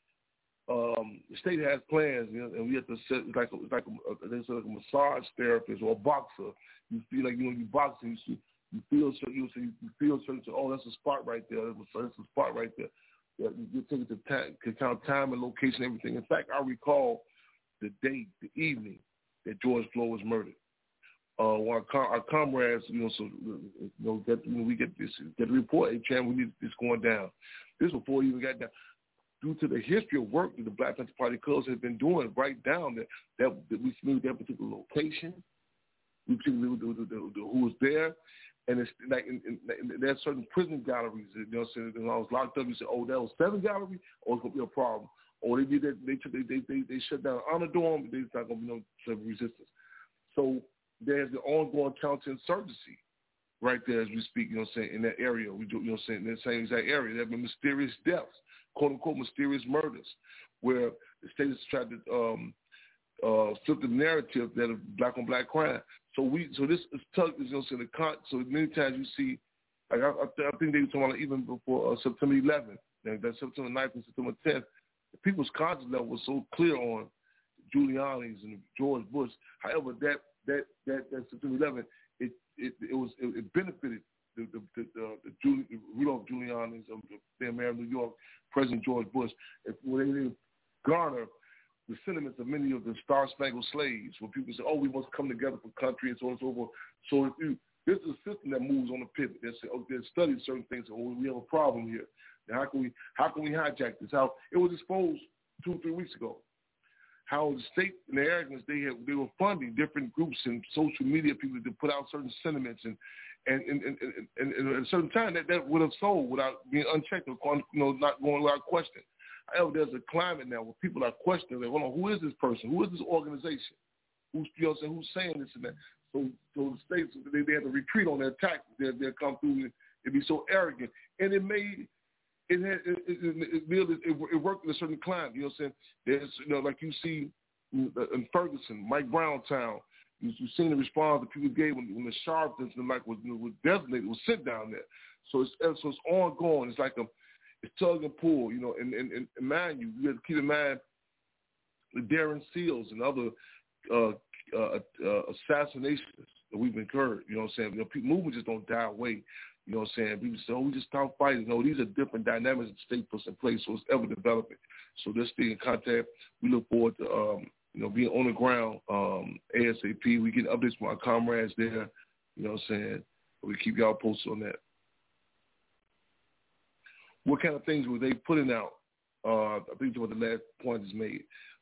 Um, the state has plans, you know, and we have to set it's like a, it's like a, there's like a massage therapist or a boxer. You feel like, you know, you boxing, you, you feel so you, so you feel certain. So, oh, that's a spot right there. That's a spot right there. Yeah, you take it to time, to count time and location, everything. In fact, I recall the date, the evening that George Floyd was murdered. Uh, our, com- our comrades, you know, so you know, get, you know, we get this, get a report. Hey, Chan, we need this going down. This before we even got down. Due to the history of work that the Black Panther Party clubs have been doing, right down that that, that we knew that particular location, we knew the, the, the, the, who was there, and it's like in, in, in, there's certain prison galleries. You know, so when I was locked up, you said, "Oh, that was seven gallery, or it's gonna be a problem." Or they did that, they they they they, they shut down Honor Dorm, but there's not gonna be no civil resistance. So there's the ongoing counterinsurgency right there as we speak. You know, what I'm saying in that area, we do, you know, what I'm saying in that same exact area, there have been mysterious deaths, quote unquote mysterious murders, where the state has tried to um, uh, flip the narrative that of black on black crime. So we, so this is tough. You know, so the con. So many times you see, like I, I, I think they were talking about even before uh, September eleventh, and that September ninth and September tenth, the people's conscience level was so clear on Giuliani's and George Bush. However, that that that, that September eleventh, it it it was it, it benefited the the the, the, the, Giul- the Rudolph Giuliani's, um, the mayor of New York, President George Bush, when they didn't garner the sentiments of many of the Star-Spangled Slaves, where people say, "Oh, we must come together for country," and so on and so forth. So if you, this is a system that moves on the pivot. They say, "Oh, they study certain things. Oh, we have a problem here. Now, how can we how can we hijack this?" How it was exposed two or three weeks ago. how the state and the arrogance they had, they were funding different groups and social media people to put out certain sentiments and and and, and, and, and at a certain time that, that would have sold without being unchecked or, you know, not going without question. However, there's a climate now where people are questioning, like, hold on, who is this person? Who is this organization? Who's, you know what I'm saying, who's saying this and that? So, so the states, they, they have to retreat on their tactics. They, they'll come through and it'd be so arrogant. And it made, it had, it, it, it, it, it, it worked in a certain climate, you know what I'm saying? There's, you know, like you see in Ferguson, Mike Browntown, you, you've seen the response that people gave when, when the Sharptons and like was, was designated, was sent down there. So it's, so it's ongoing. It's like a, it's tug and pull, you know, and, and, and mind you, you have to keep in mind the Darren Seals and other uh, uh, uh, assassinations that we've incurred, you know what I'm saying? You know, people, movements just don't die away, you know what I'm saying? People say, oh, we just stop fighting. No, these are different dynamics the state puts in place, so it's ever developing. So let's stay in contact. We look forward to, um, you know, being on the ground um, ASAP. We get updates from our comrades there, you know what I'm saying? We keep y'all posted on that. What kind of things were they putting out? Uh, I think what the last point is made.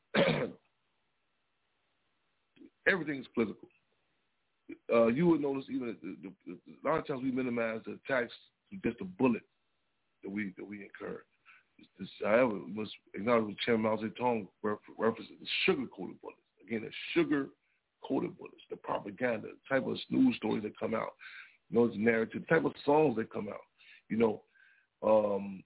Everything is political. Uh, you would notice even the, the, the, a lot of times we minimize the attacks to just a bullet that we that we incur. It's, it's, however, we must acknowledge what Chairman Mao Zedong references the sugar-coated bullets. Again, the sugar-coated bullets, the propaganda, the type of news stories that come out, you know, the narrative, the type of songs that come out, you know. Um,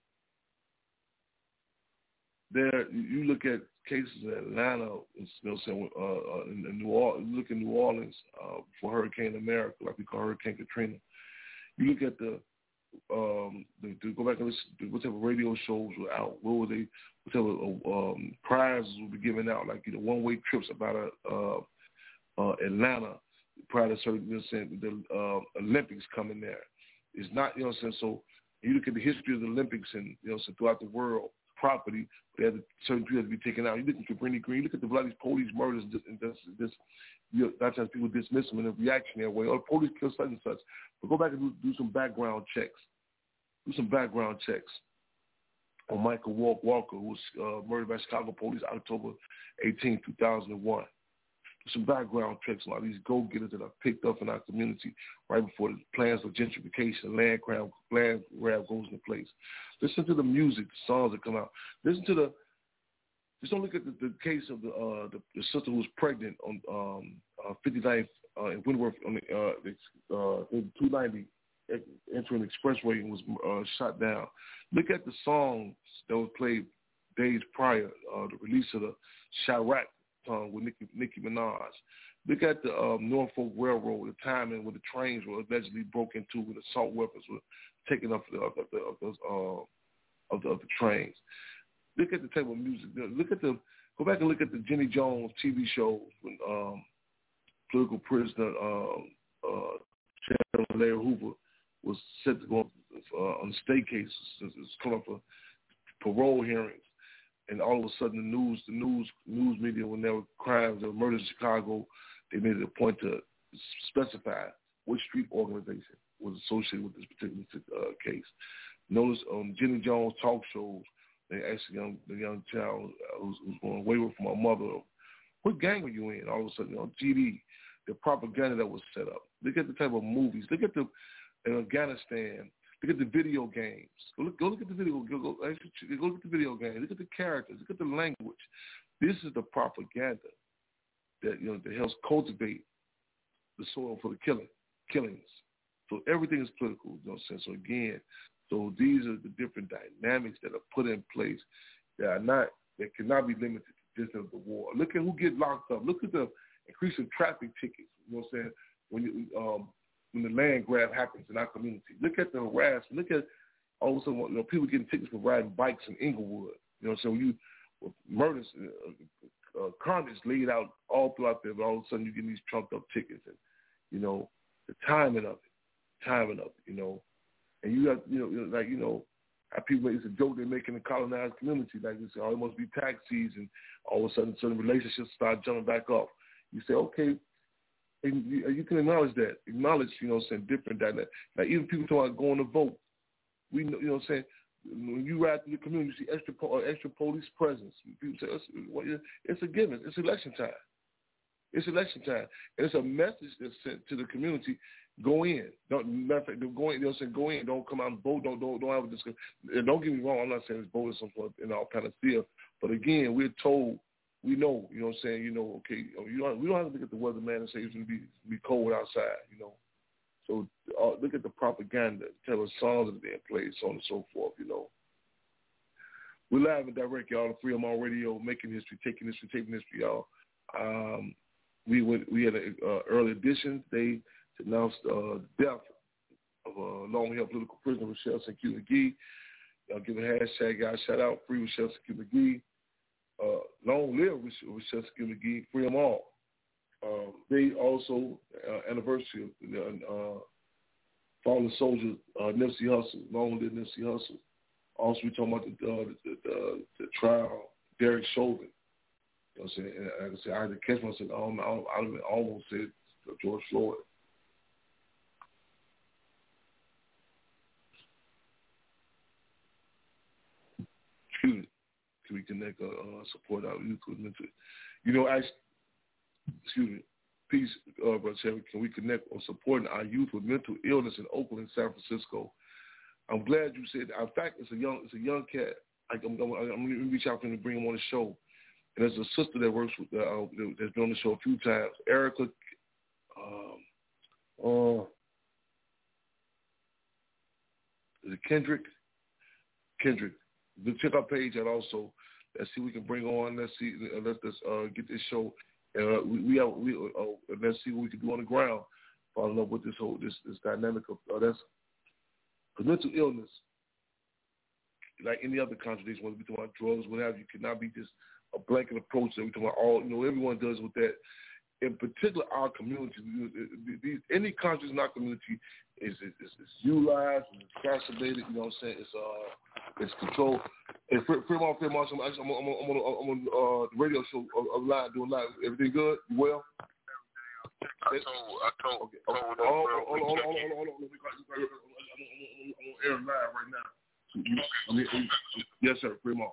there, you look at cases in Atlanta, you know, saying, uh, uh, in, in New Orleans. You look in New Orleans uh, for Hurricane America, like we call Hurricane Katrina. You look at the, um, the, to go back and listen to what type of radio shows were out. What were they? What type of um, prizes would be given out? Like, you know, one-way trips about a, uh, uh, Atlanta prior to certain, you know, saying the uh, Olympics coming there. It's not, you know, what I'm saying. So you look at the history of the Olympics and, you know, so throughout the world, property, they had certain people had to be taken out. You look at Cabrini Green, you look at the bloody police murders, and this, this, you know, not just people dismiss them in a reactionary way. Oh, the police kill such and such. But go back and do, do some background checks. Do some background checks on Michael Walker, who was uh, murdered by Chicago police October eighteenth, two thousand one. Some background checks on a lot of these go-getters that are picked up in our community right before the plans for gentrification, land grab, land grab goes into place. Listen to the music, the songs that come out. Listen to the, just don't look at the, the case of the, uh, the the sister who was pregnant on um, uh, fifty-ninth uh, in Windworth on the, uh, the uh, two ninety entering the expressway and was uh, shot down. Look at the songs that was played days prior, uh, the release of the Chirac song with Nicki, Nicki Minaj. Look at the um, Norfolk Railroad, the timing when the trains were allegedly broken into, when assault weapons were taken up of the, of the, of those, uh, of the, of the trains. Look at the type of music. Look at the, go back and look at the Jenny Jones T V shows when um, political prisoner uh, uh, Sharon Laird Hoover was set to go uh, on state cases. It's coming up for parole hearings. And all of a sudden, the news, the news, news media, when there were crimes or murders in Chicago, they made it a point to specify which street organization was associated with this particular uh, case. Notice on Jenny Jones talk shows, they asked the young, the young child uh, who's, who's going wayward from her mother, what gang are you in? All of a sudden, you know, G D, the propaganda that was set up. Look at the type of movies. Look at the in Afghanistan. Look at the video games. Go look, go look at the video. Go, go, actually, go look at the video games. Look at the characters. Look at the language. This is the propaganda that, you know, that helps cultivate the soil for the killing, killings. So everything is political. You know what I'm saying? So again, so these are the different dynamics that are put in place that are not that cannot be limited to just of the war. Look at who gets locked up. Look at the increase in traffic tickets. You know what I'm saying? When you um. when the land grab happens in our community. Look at the harassment. Look at all of a sudden, you know, people getting tickets for riding bikes in Inglewood. You know, so you murders, uh, uh, carnage laid out all throughout there, but all of a sudden you get these trumped up tickets, and you know the timing of it, timing of it. You know, and you got you know like you know how people it's a joke they make in the colonized community, like you say, oh, it must be tax season. All of a sudden, certain relationships start jumping back up. You say, okay. And you, you can acknowledge that. Acknowledge, you know what I'm saying, different dynamics. Like even people talking about going to vote. We know, you know what I'm saying, when you ride through the community, you see extra uh, extra police presence. People say it's, it's a given. It's election time. It's election time, and it's a message that's sent to the community. Go in. Don't matter of fact, go in. You know what I'm saying? Go in. Don't come out and vote. Don't don't don't have a discussion. And don't get me wrong. I'm not saying it's voting some sort in our panacea, but again, we're told. We know. You know what I'm saying? You know. Okay. You don't. We don't have to look at the weatherman and say it's going to be be cold outside. You know. So uh, look at the propaganda. Tell us songs that are being played, so on and so forth. You know. We're live and direct, y'all. On Freedom on Radio, making history, taking history, taking history, y'all. Um, we went. We had an uh, early edition. They announced uh, the death of a long-held political prisoner, Rochelle Saint Q McGee. Y'all give a hashtag, guys. Shout out, free Rochelle Saint Q McGee. Uh, long live Rochelle Saint Q McGee. Free them all. Um, they also uh, anniversary of the uh, fallen soldier uh, Nipsey Hussle. Long live Nipsey Hussle. Also, we talking about the uh, the, the, the trial, Derek Chauvin. You know what I'm saying? And like I said, I had to catch myself. I, don't, I, don't, I almost said George Floyd. Excuse me. Can we connect, uh, uh, support our youth with mental? You know, actually, excuse me. Peace, uh, Brother Chevy. Can we connect on supporting our youth with mental illness in Oakland and San Francisco? I'm glad you said that. In fact, it's a young, it's a young cat. I, I'm, I'm, I'm going to reach out to him to bring him on the show. And there's a sister that works with, uh, that's been on the show a few times. Erica, um, uh, is it Kendrick? Kendrick. Check our page out also. Let's see what we can bring on. Let's see. Uh, let's let's uh, get this show. Uh, we we, have, we uh, let's see what we can do on the ground. Following up with this whole this this dynamic of uh, that's mental illness. Like any other contradiction, whether we talk about drugs, what have you, cannot be just a blanket approach that we talk about all. You know, everyone does with that. In particular, our community, these, any conscience in our community is is, is, is utilized and exacerbated. You know what I'm saying? It's uh, it's controlled. And Fremont, Fremont, I'm, I'm, I'm, I'm on, I'm on uh, the radio show uh, live, doing live. Everything good? You well? I told, I told, okay. Hold on, hold on, hold on, hold on, hold on. I'm on air live right now. Okay. Yes, sir, Fremont.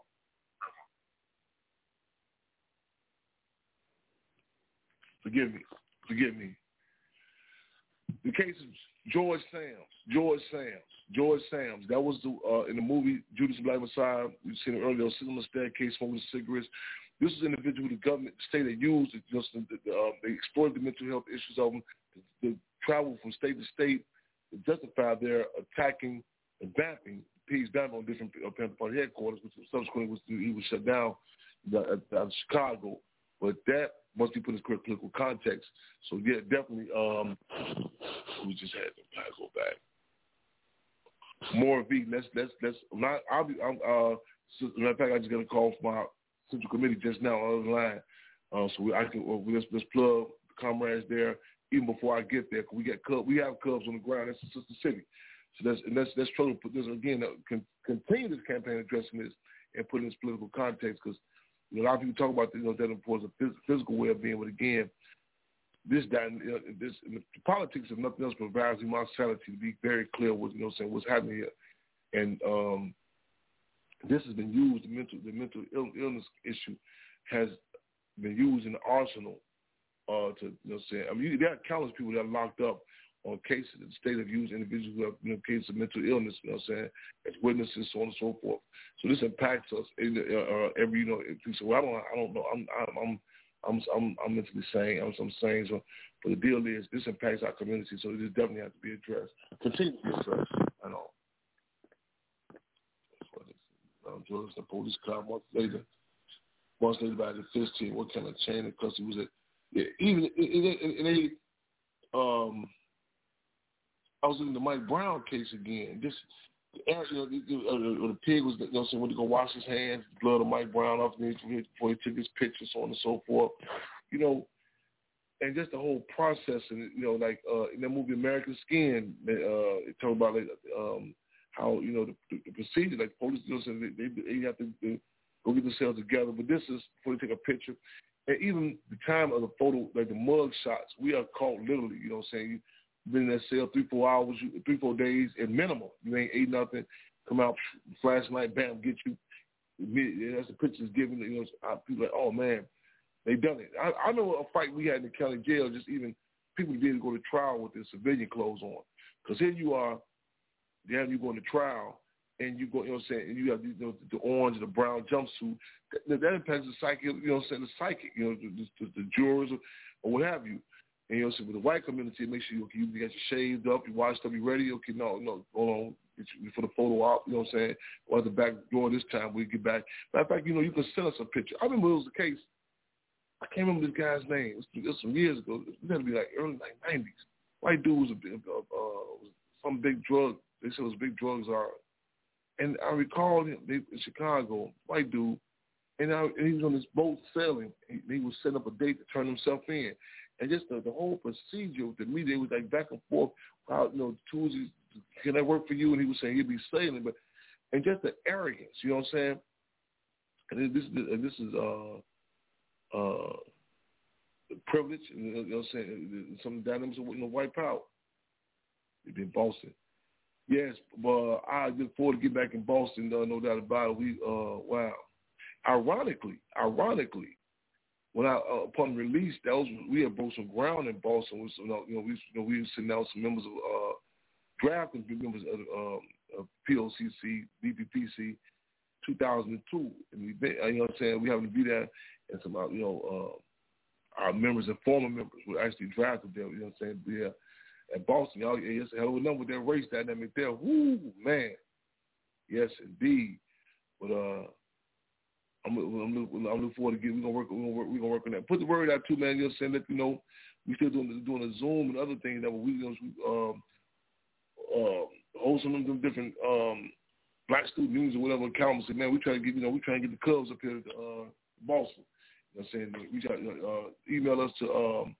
Forgive me. Forgive me. The case of George Sams. George Sams. George Sams. That was the uh, in the movie Judas and Black Messiah. We've seen it earlier. Sitting on the staircase, smoking cigarettes. This is an individual the government, the state had used. It just, uh, they exploited the mental health issues of them. They traveled from state to state to justify their attacking and vamping. He's vamping on different uh, Panther Party headquarters, which subsequently was he was shut down out of Chicago. But that must be put in political context. So yeah, definitely. Um, we just had to go back. More V. Let's let's let's. Not. I'll be. I'm, uh, so, matter of fact, I just got a call from our Central Committee just now on the line. Uh, so we, I can uh, let's let's plug the comrades there even before I get there. Cause we got Cubs. We have Cubs on the ground. That's the sister city. So let's let's let's try to put this again. Uh, con- continue this campaign addressing this and put in this political context because. You know, a lot of people talk about you know, that importance of physical well-being, but again, this, that, you know, this the politics of nothing else but violence and mortality. To be very clear, what you know, saying what's happening here, and um, this has been used. The mental, the mental Ill, illness issue has been used in the arsenal uh, to you know, say. I mean, there are countless people that are locked up on cases that the state have used individuals who have you know, cases of mental illness, you know what I'm saying, as witnesses, so on and so forth. So this impacts us in, uh, every, you know, so I don't, I don't know, I'm, I'm, I'm, I'm, I'm mentally sane, I'm, I'm sane, so, but the deal is, this impacts our community, so this definitely has to be addressed. Continue to be addressed, I know. Um, George, the police car, months later, months later by the fifteenth, what kind of chain of custody was it? Yeah, even, it, it, it, it, um, I was looking at the Mike Brown case again. This, you know, the, the, the pig was, you know, saying when he go wash his hands, the blood of Mike Brown off me before he took his picture, so on and so forth. You know, and just the whole process, and you know, like uh, in that movie American Skin, uh, it talked about like um, how you know the, the, the procedure, like police, you know, they, they, they have to they go get themselves together. But this is before they take a picture, and even the time of the photo, like the mug shots, we are caught literally. You know, what I'm saying. You, been in that cell three, four hours, three, four days at minimum. You ain't ate nothing. come out, flashlight, bam, get you. That's the pictures given. You know, people like, oh man, they done it. I, I know a fight we had in the county jail. Just even people didn't go to trial with their civilian clothes on, because here you are, they have you going to trial, and you go, you know what I'm saying, and you have you know, the orange and the brown jumpsuit. That, that impacts the psychic, you know what I'm saying, the psychic, you know, the, the, the jurors or, or what have you. And you know, so with the white community, make sure you, okay, you got you shaved up, you washed up, you ready. Okay, no, no, hold on, get you for the photo op. You know what I'm saying? Or the back door this time we get back. Matter of fact, you know, you can send us a picture. I remember it was the case. I can't remember this guy's name. It was, it was some years ago. It had to be like early like nineties. White dude was a big, uh, uh, was some big drug. They said it was big drugs are. And I recall him they, in Chicago, white dude, and, I, and he was on this boat sailing. He, he was setting up a date to turn himself in. And just the, the whole procedure with the media was like back and forth. How, you know, Tuesdays, can that work for you? And he was saying he'd be sailing, but and just the arrogance, you know what I'm saying? And this, and this is uh, uh, privilege, and, you know what I'm saying? Some dynamics of you know, white power. He'd be in Boston. Yes, but I look forward to getting back in Boston. Uh, no doubt about it. We uh, wow. Ironically, ironically. When I uh, upon release, that was we had broke some ground in Boston. We, you know, you know, we you know, we were sitting out some members of uh, drafting members of, um, of P O C C, B P P C, two thousand two, and we been, you know what I'm saying, we happened to be there, and some uh, you know uh, our members and former members were actually drafted there. You know what I'm saying? Yeah, at Boston, y'all, yeah, it's a hell of a number with that race dynamic there. Woo, man, yes indeed, but uh. I'm, I'm, I'm looking forward to getting. We're gonna work. We're gonna work. We're gonna work on that. Put the word out too, man. You know what I'm saying? Let you know we still doing doing a Zoom and other things that we you know, um uh hosting them different um black student news or whatever accounts. Man, we try to get you know we try to get the Cubs up here to uh, Boston. You know what I'm saying? We try to uh, email us to um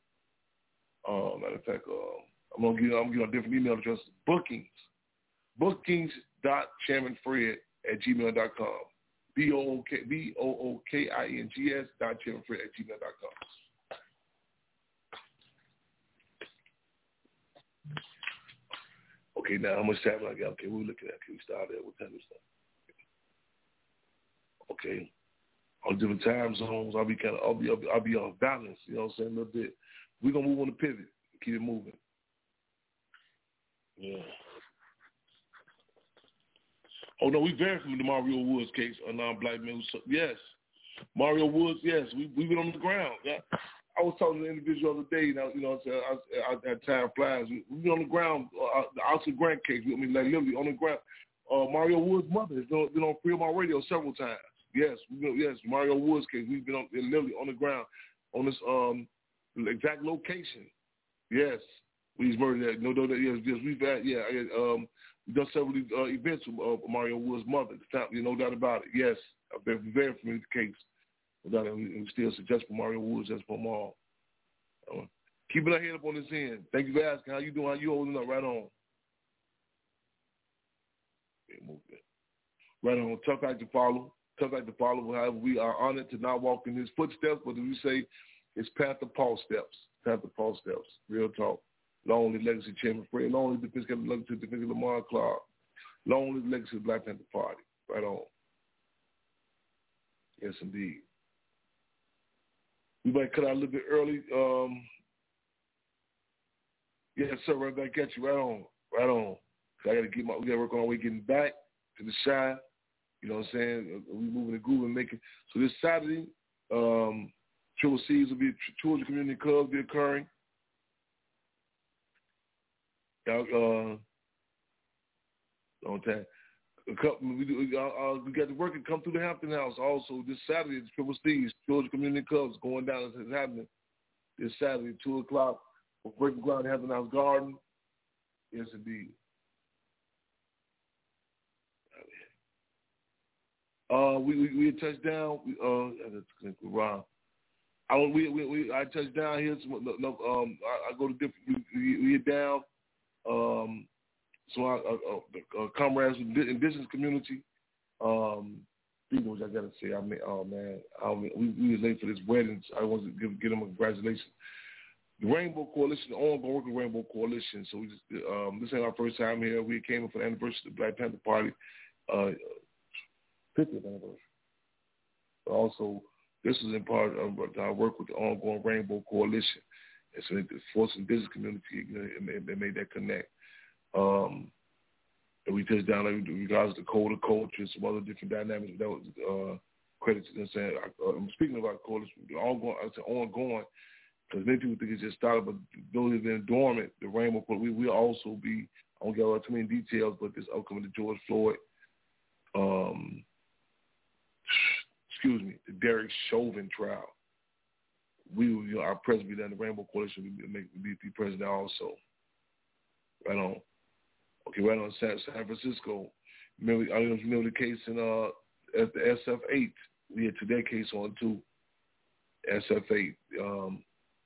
uh matter of fact uh, I'm gonna give I'm gonna give a different email address. Bookings bookings dot chairman fred at gmail dot com. B O O K B O O K I N G S dot chairman fred at gmail dot com. Okay, now how much time I got? Okay, we're looking at. Can we start at what time is that? Okay, on different time zones, I'll be kind of, I'll be, I'll be, I'll be on balance. You know what I'm saying? A little bit. We're gonna move on the pivot. Keep it moving. Yeah. Oh, no, we verified from the Mario Woods case, a non-black man. So, yes. Mario Woods, yes. We, we've been on the ground. Yeah. I was talking to an individual the other day, now, you know what I'm saying, I, I, at time flies. We, we've been on the ground, uh, the Austin Grant case, I mean, like literally on the ground. Uh, Mario Woods' mother has been, been on Free My Radio several times. Yes, we been, yes, Mario Woods case, we've been on, literally on the ground on this um, exact location. Yes. We've murdered that. No, no, no, yes, yes, we've had, yeah, um, we've done several uh, events with uh, Mario Woods' mother. You know, no doubt about it. Yes, I've been very familiar with the case. No doubt, and we still suggest for Mario Woods, just for them all. Uh, keeping our head up on this end. Thank you for asking. How you doing? How you holding up? Right on. Yeah, move it. Right on. Tough act to follow. Tough act to follow. However, we are honored to not walk in his footsteps, but as we say, it's Panther Paul steps. Panther Paul steps. Real talk. Long live legacy Chairman Fred. Long live the Defense Legacy Defense Lamar Clark. Long live the legacy of the Black Panther Party. Right on. Yes, indeed. We might cut out a little bit early. Um, yes, sir. Right back at you. Right on. Right on. So I got to get my. We got to work on our way getting back to the shy. You know what I'm saying? We moving the groove and making. So this Saturday, um, Triple C's will be Children's Community Club be occurring. Uh, long time. A couple, we, do, uh, uh, we got to work and come through the Hampton House. Also, this Saturday, the Triple C's, Georgia Community Clubs going down. It's happening this Saturday, two o'clock, for breaking ground in Hampton House Garden. Yes, indeed. Uh, we we, we touched down. We, uh, I we we, we I touched down here. Some, no, um, I, I go to different. We, we get down. Um, so our, our, our comrades in the indigenous community, um, people, which I gotta say, I mean, oh man, I mean, we we was late for this wedding. So I want to give, give them a congratulations. The Rainbow Coalition, the ongoing work with Rainbow Coalition. So we just, um, this ain't our first time here. We came up for the anniversary of the Black Panther Party. uh, fiftieth anniversary. But also, this is in part of our work with the ongoing Rainbow Coalition. And so the force and business community, you know, it, it made that connect. Um, and we touched down like, in regards to code of culture and some other different dynamics. That was uh, credit to them saying, uh, I'm speaking about coalition, the ongoing, it's ongoing, because many people think it's just started, but those who've been dormant, the Rainbow Coalition, we will also be, I won't get out too many details, but this upcoming to George Floyd, um, excuse me, the Derek Chauvin trial. We, you know, our president, the Rainbow Coalition, we make be, be president also. Right on. Okay, right on. San, San Francisco. Remember, I don't know if you remember the case in uh at the S F eight. We had today case on too. S F eight. Um.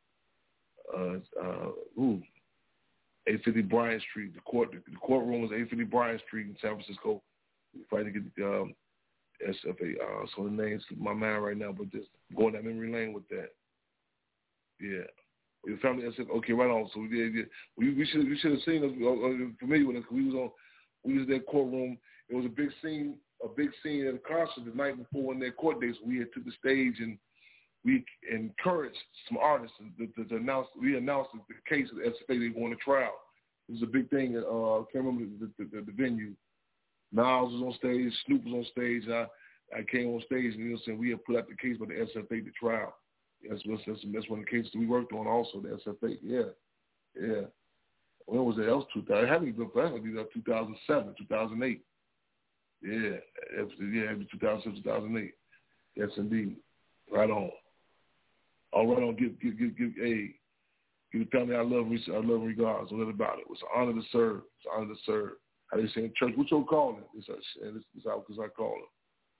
Uh. uh ooh. eight fifty Bryant Street. The court. The courtroom was eight fifty Bryant Street in San Francisco. We fighting to get um S F eight. Uh, so the names slip my mind right now, but just going down memory lane with that. Yeah. We found the S F. Okay, right on. So we did. Yeah. We we should we should have seen us. Uh, familiar with us. We was on. We was in that courtroom. It was a big scene. A big scene at a concert the night before in their court days. We had took the stage and we encouraged some artists to, to, to announce. We announced the case of the S F A. They going to trial. It was a big thing. Uh, I can't remember the, the, the, the venue. Nas was on stage. Snoop was on stage. And I I came on stage and you know saying we had put out the case by the S F A to trial. That's, that's, that's one of the cases we worked on also, the S F A. Yeah, yeah. When was it? That was two thousand. It had to be two thousand seven, two thousand eight. Yeah, it was, yeah, it was two thousand seven, two thousand eight. Yes, indeed. Right on. All right on. Give, give, give, give, hey, give the family I love, I love regards. Don't let about it. It's an honor to serve. It's an honor to serve. How they say in church, what you calling? This is how I call it.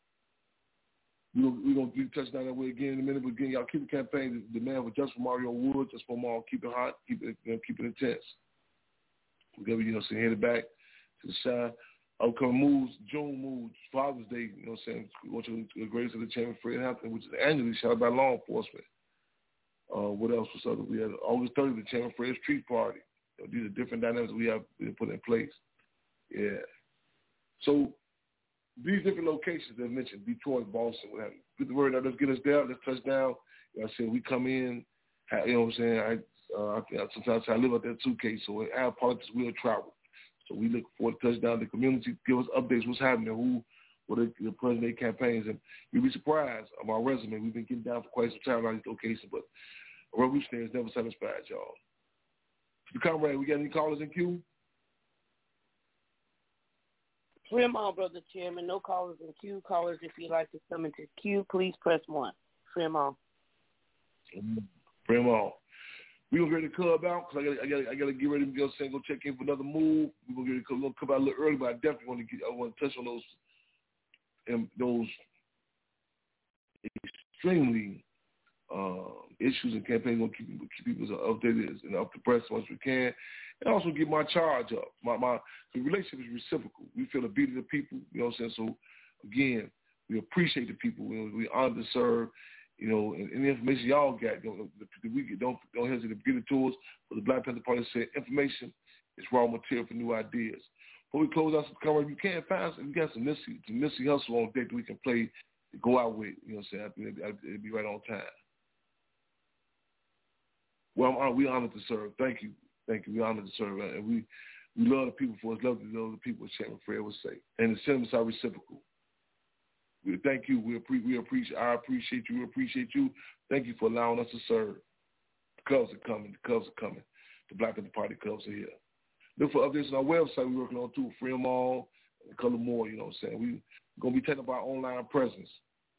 We're we going to touch down that way again in a minute, but again, y'all keep the campaign, the demand for Justice for Mario Wood, Justice for Mario, keep it hot, keep it, you know, keep it intense. We're going to, you know, headed back to the side. Upcoming moves, June moves, Father's Day, you know what I'm saying? We want you to the greatest of the Chairman Fred Hampton, which is annually shouted by law enforcement. Uh, what else was other? We had August thirtieth, the Chairman Fred Street Party. You know, these are different dynamics we have put in place. Yeah. So, these different locations that I mentioned, Detroit, Boston, what have you. Get the word out, let's get us there, let's touch down. You know I said, we come in, you know what I'm saying, I, uh, I sometimes I live out there too, Case, so our politics will travel. So we look for a touchdown, the community, give us updates, what's happening, who, what are the president campaigns, and you'll be surprised of our resume. We've been getting down for quite some time on these locations, but where we stand is never satisfied, y'all. The comrade, we got any callers in queue? Free them all, Brother Chairman. No callers in queue. Callers, if you'd like to come into queue, please press one. Free them all. Free them all. We're going to get the club out because I got I got I got to get ready to go, say, go check in for another move. We're going to get the club come out a little early, but I definitely want to get I want to touch on those um, those extremely uh, issues and campaigns. We're going to keep, keep people updated and up to press as much as we can. And also get my charge up. My my the relationship is reciprocal. We feel the beat of the people, you know what I'm saying? So again, we appreciate the people. You know, we honor to serve, you know, and any information y'all got, you know, the, we get, don't don't hesitate to get it to us. But the Black Panther Party said information is raw material for new ideas. Before we close out some cover, you can't find some, we got some Missy some Missy Hustle on deck that we can play to go out with, you know what I'm saying? It'd, it'd be right on time. Well, I'm honored, we honored to serve. Thank you. Thank you. We honored to serve. And we, we love the people for us. Love to know the people, as Chairman Fred would say. And the sentiments are reciprocal. We thank you. We, appre- we appreciate I appreciate you. We appreciate you. Thank you for allowing us to serve. The Cubs are coming. The Cubs are coming. The Black Panther Party Cubs are here. Look for updates on our website we're working on too. Free them all. And a couple more, you know what I'm saying? We, we're going to be taking up our online presence.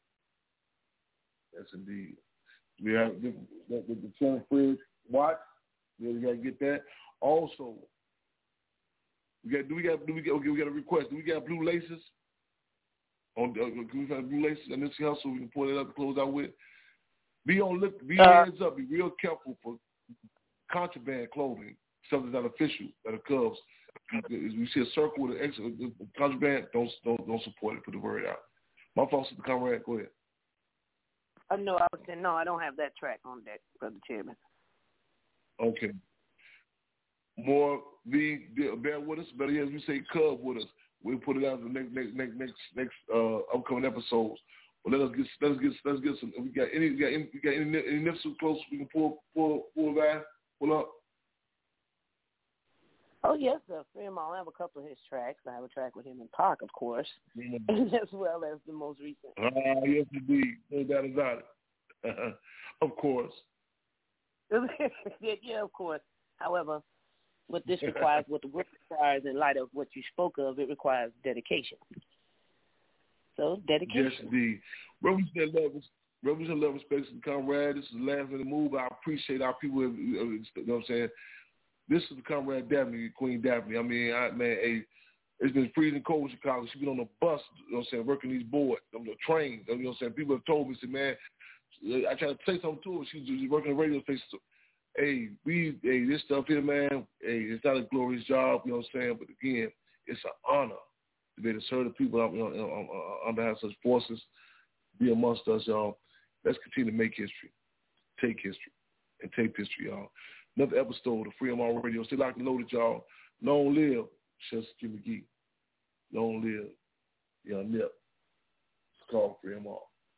Yes, indeed. We have the, the, the, the Chairman Fred Watch. Yeah, we got to get that. Also, we got do we got do we get okay? We got a request. Do we got blue laces? On uh, can we have blue laces and this hustle we can pull it up and close out with. Be on look. Be uh, heads up. Be real careful for contraband clothing. Something that's not official. That are Cubs. If we see a circle with an X, contraband, don't don't don't support it. Put the word out. My fault, Sister Comrade. Go ahead. I know. I was saying no. I don't have that track on deck, Brother Chairman. Okay. More, be bear with us. Better yet, as we say, Cub with us. We'll put it out in the next next next next, next uh, upcoming episodes. But let us get let's get let's get some. We got any we got any, we got any, any nips so close we can pull pull pull back pull up. Oh yes, sir. Fremont. I have a couple of his tracks. I have a track with him in Park, of course, mm-hmm. as well as the most recent. Ah, uh, yes, indeed. No doubt about it. Of course. Yeah, of course. However, what this requires, what the work requires, in light of what you spoke of, it requires dedication. So, dedication. Yes, indeed. Represent love, represent love, respect, and comrade. This is the last minute move. I appreciate our people. You know what I'm saying? This is the comrade Daphne, Queen Daphne. I mean, I, man, hey, it's been freezing cold in Chicago. She's been on the bus, you know what I'm saying, working these boards, on the train. You know what I'm saying? People have told me, said, man, I tried to say something to her. She was working a radio station. Hey, we, hey, this stuff here, man, hey, it's not a glorious job, you know what I'm saying? But again, it's an honor to be able to serve the people out, you know, on, on behalf of such forces, be amongst us, y'all. Let's continue to make history, take history, and take history, y'all. Another episode of Free M R Radio. Stay locked and loaded, y'all. Long live Chester McGee. Long live Young Nip. It's called Free M R.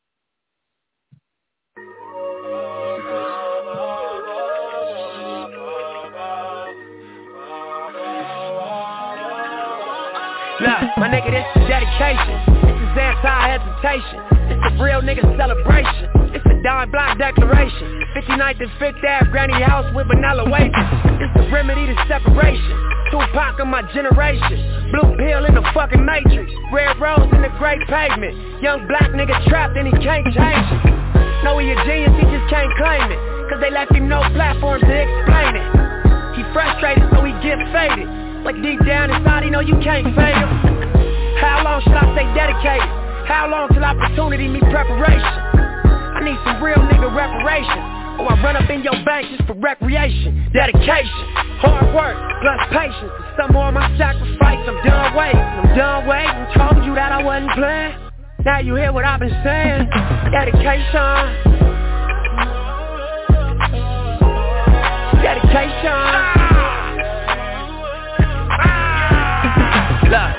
Look, my nigga, this is dedication. This is anti-hesitation. This is real nigga celebration. This a Don Block declaration. fifty-ninth and fifth Ave Granny House with vanilla wafers. This the remedy to separation. Tupac of my generation. Blue pill in the fucking matrix. Red rose in the great pavement. Young black nigga trapped and he can't change it. Know he a genius, he just can't claim it. Cause they left him no platform to explain it. He frustrated so he get faded. Like deep down inside he know you can't fade him. How long should I stay dedicated? How long till opportunity meet preparation? I need some real nigga reparation, or I run up in your bank just for recreation. Dedication, hard work, plus patience. To some more of my sacrifice, I'm done waiting. I'm done waiting, told you that I wasn't playing. Now you hear what I've been saying. Dedication. Dedication. Look.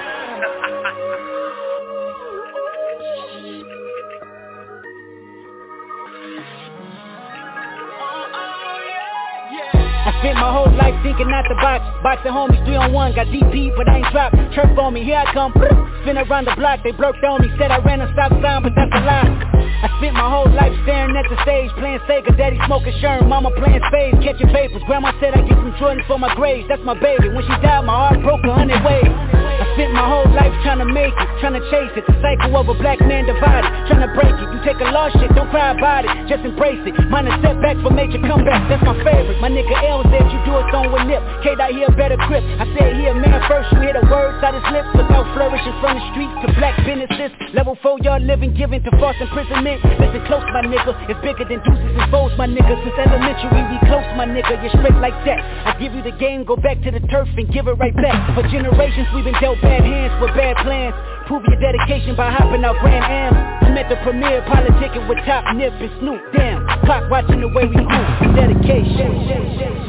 I spent my whole life thinking out the box. Boxing homies three on one, got D P but I ain't dropped. Chirp on me, here I come. Spin around the block, they blurked on me. Said I ran a stop sign, but that's a lie. I spent my whole life staring at the stage, playing Sega, daddy smoking Sherm, mama playing spades, catching papers. Grandma said I get some Jordans for my grades, that's my baby. When she died, my heart broke a hundred ways. I spent my whole life trying to make it, trying to chase it. The cycle of a black man divided, trying to break it. You take a lost shit, don't cry about it, just embrace it. Mine a setback for major comeback, that's my favorite. My nigga L said you do it on with nip. K-Dot here better grip. I said here man first, you hear the words out his lips. Look out flourishing from the streets to black businesses. Level four y'all living, giving to false imprisonment. Listen close my nigga, it's bigger than deuces and foes my nigga. Since elementary we close my nigga, you're straight like that. I give you the game, go back to the turf and give it right back. For generations we've been dealt bad hands with bad plans. Prove your dedication by hopping out Grand Am. I'm at the premiere, politicking with Top Nip and Snoop. Damn, clock watching the way we move. Dedication.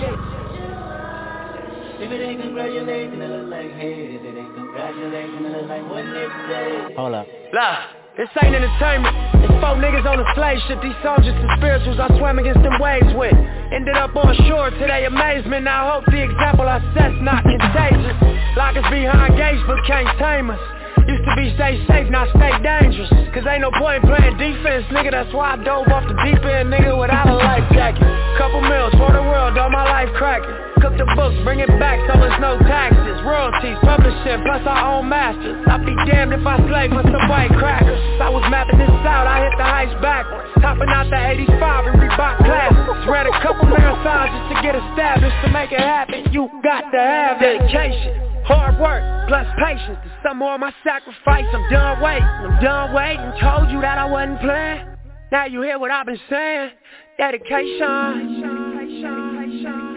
If it ain't congratulating, it look like hate. If it ain't congratulating, it look like what Nip said. Hold up. Look, this ain't entertainment. It's four niggas on a slave ship. These soldiers and spirituals I swam against them waves with. Ended up on shore to their amazement. Now I hope the example I set's not contagious. Lock us behind gates but can't tame us. Used to be stay safe, now stay dangerous. Cause ain't no point playing defense, nigga. That's why I dove off the deep end, nigga, without a life jacket. Couple mils for the world, all my life cracking. Cook the books, bring it back so there's no taxes. Royalties, publishing, plus our own masters. I'd be damned if I slave for some white crackers. I was mapping this out, I hit the heights backwards. Topping out the eighty-five and Reebok classics. Ran a couple marathons just to get established. To make it happen, you got to have dedication. Hard work, plus patience. To some more of my sacrifice, I'm done waiting. I'm done waiting, told you that I wasn't playing. Now you hear what I've been saying. Dedication.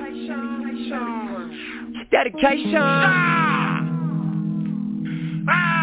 Dedication. Ah! Ah!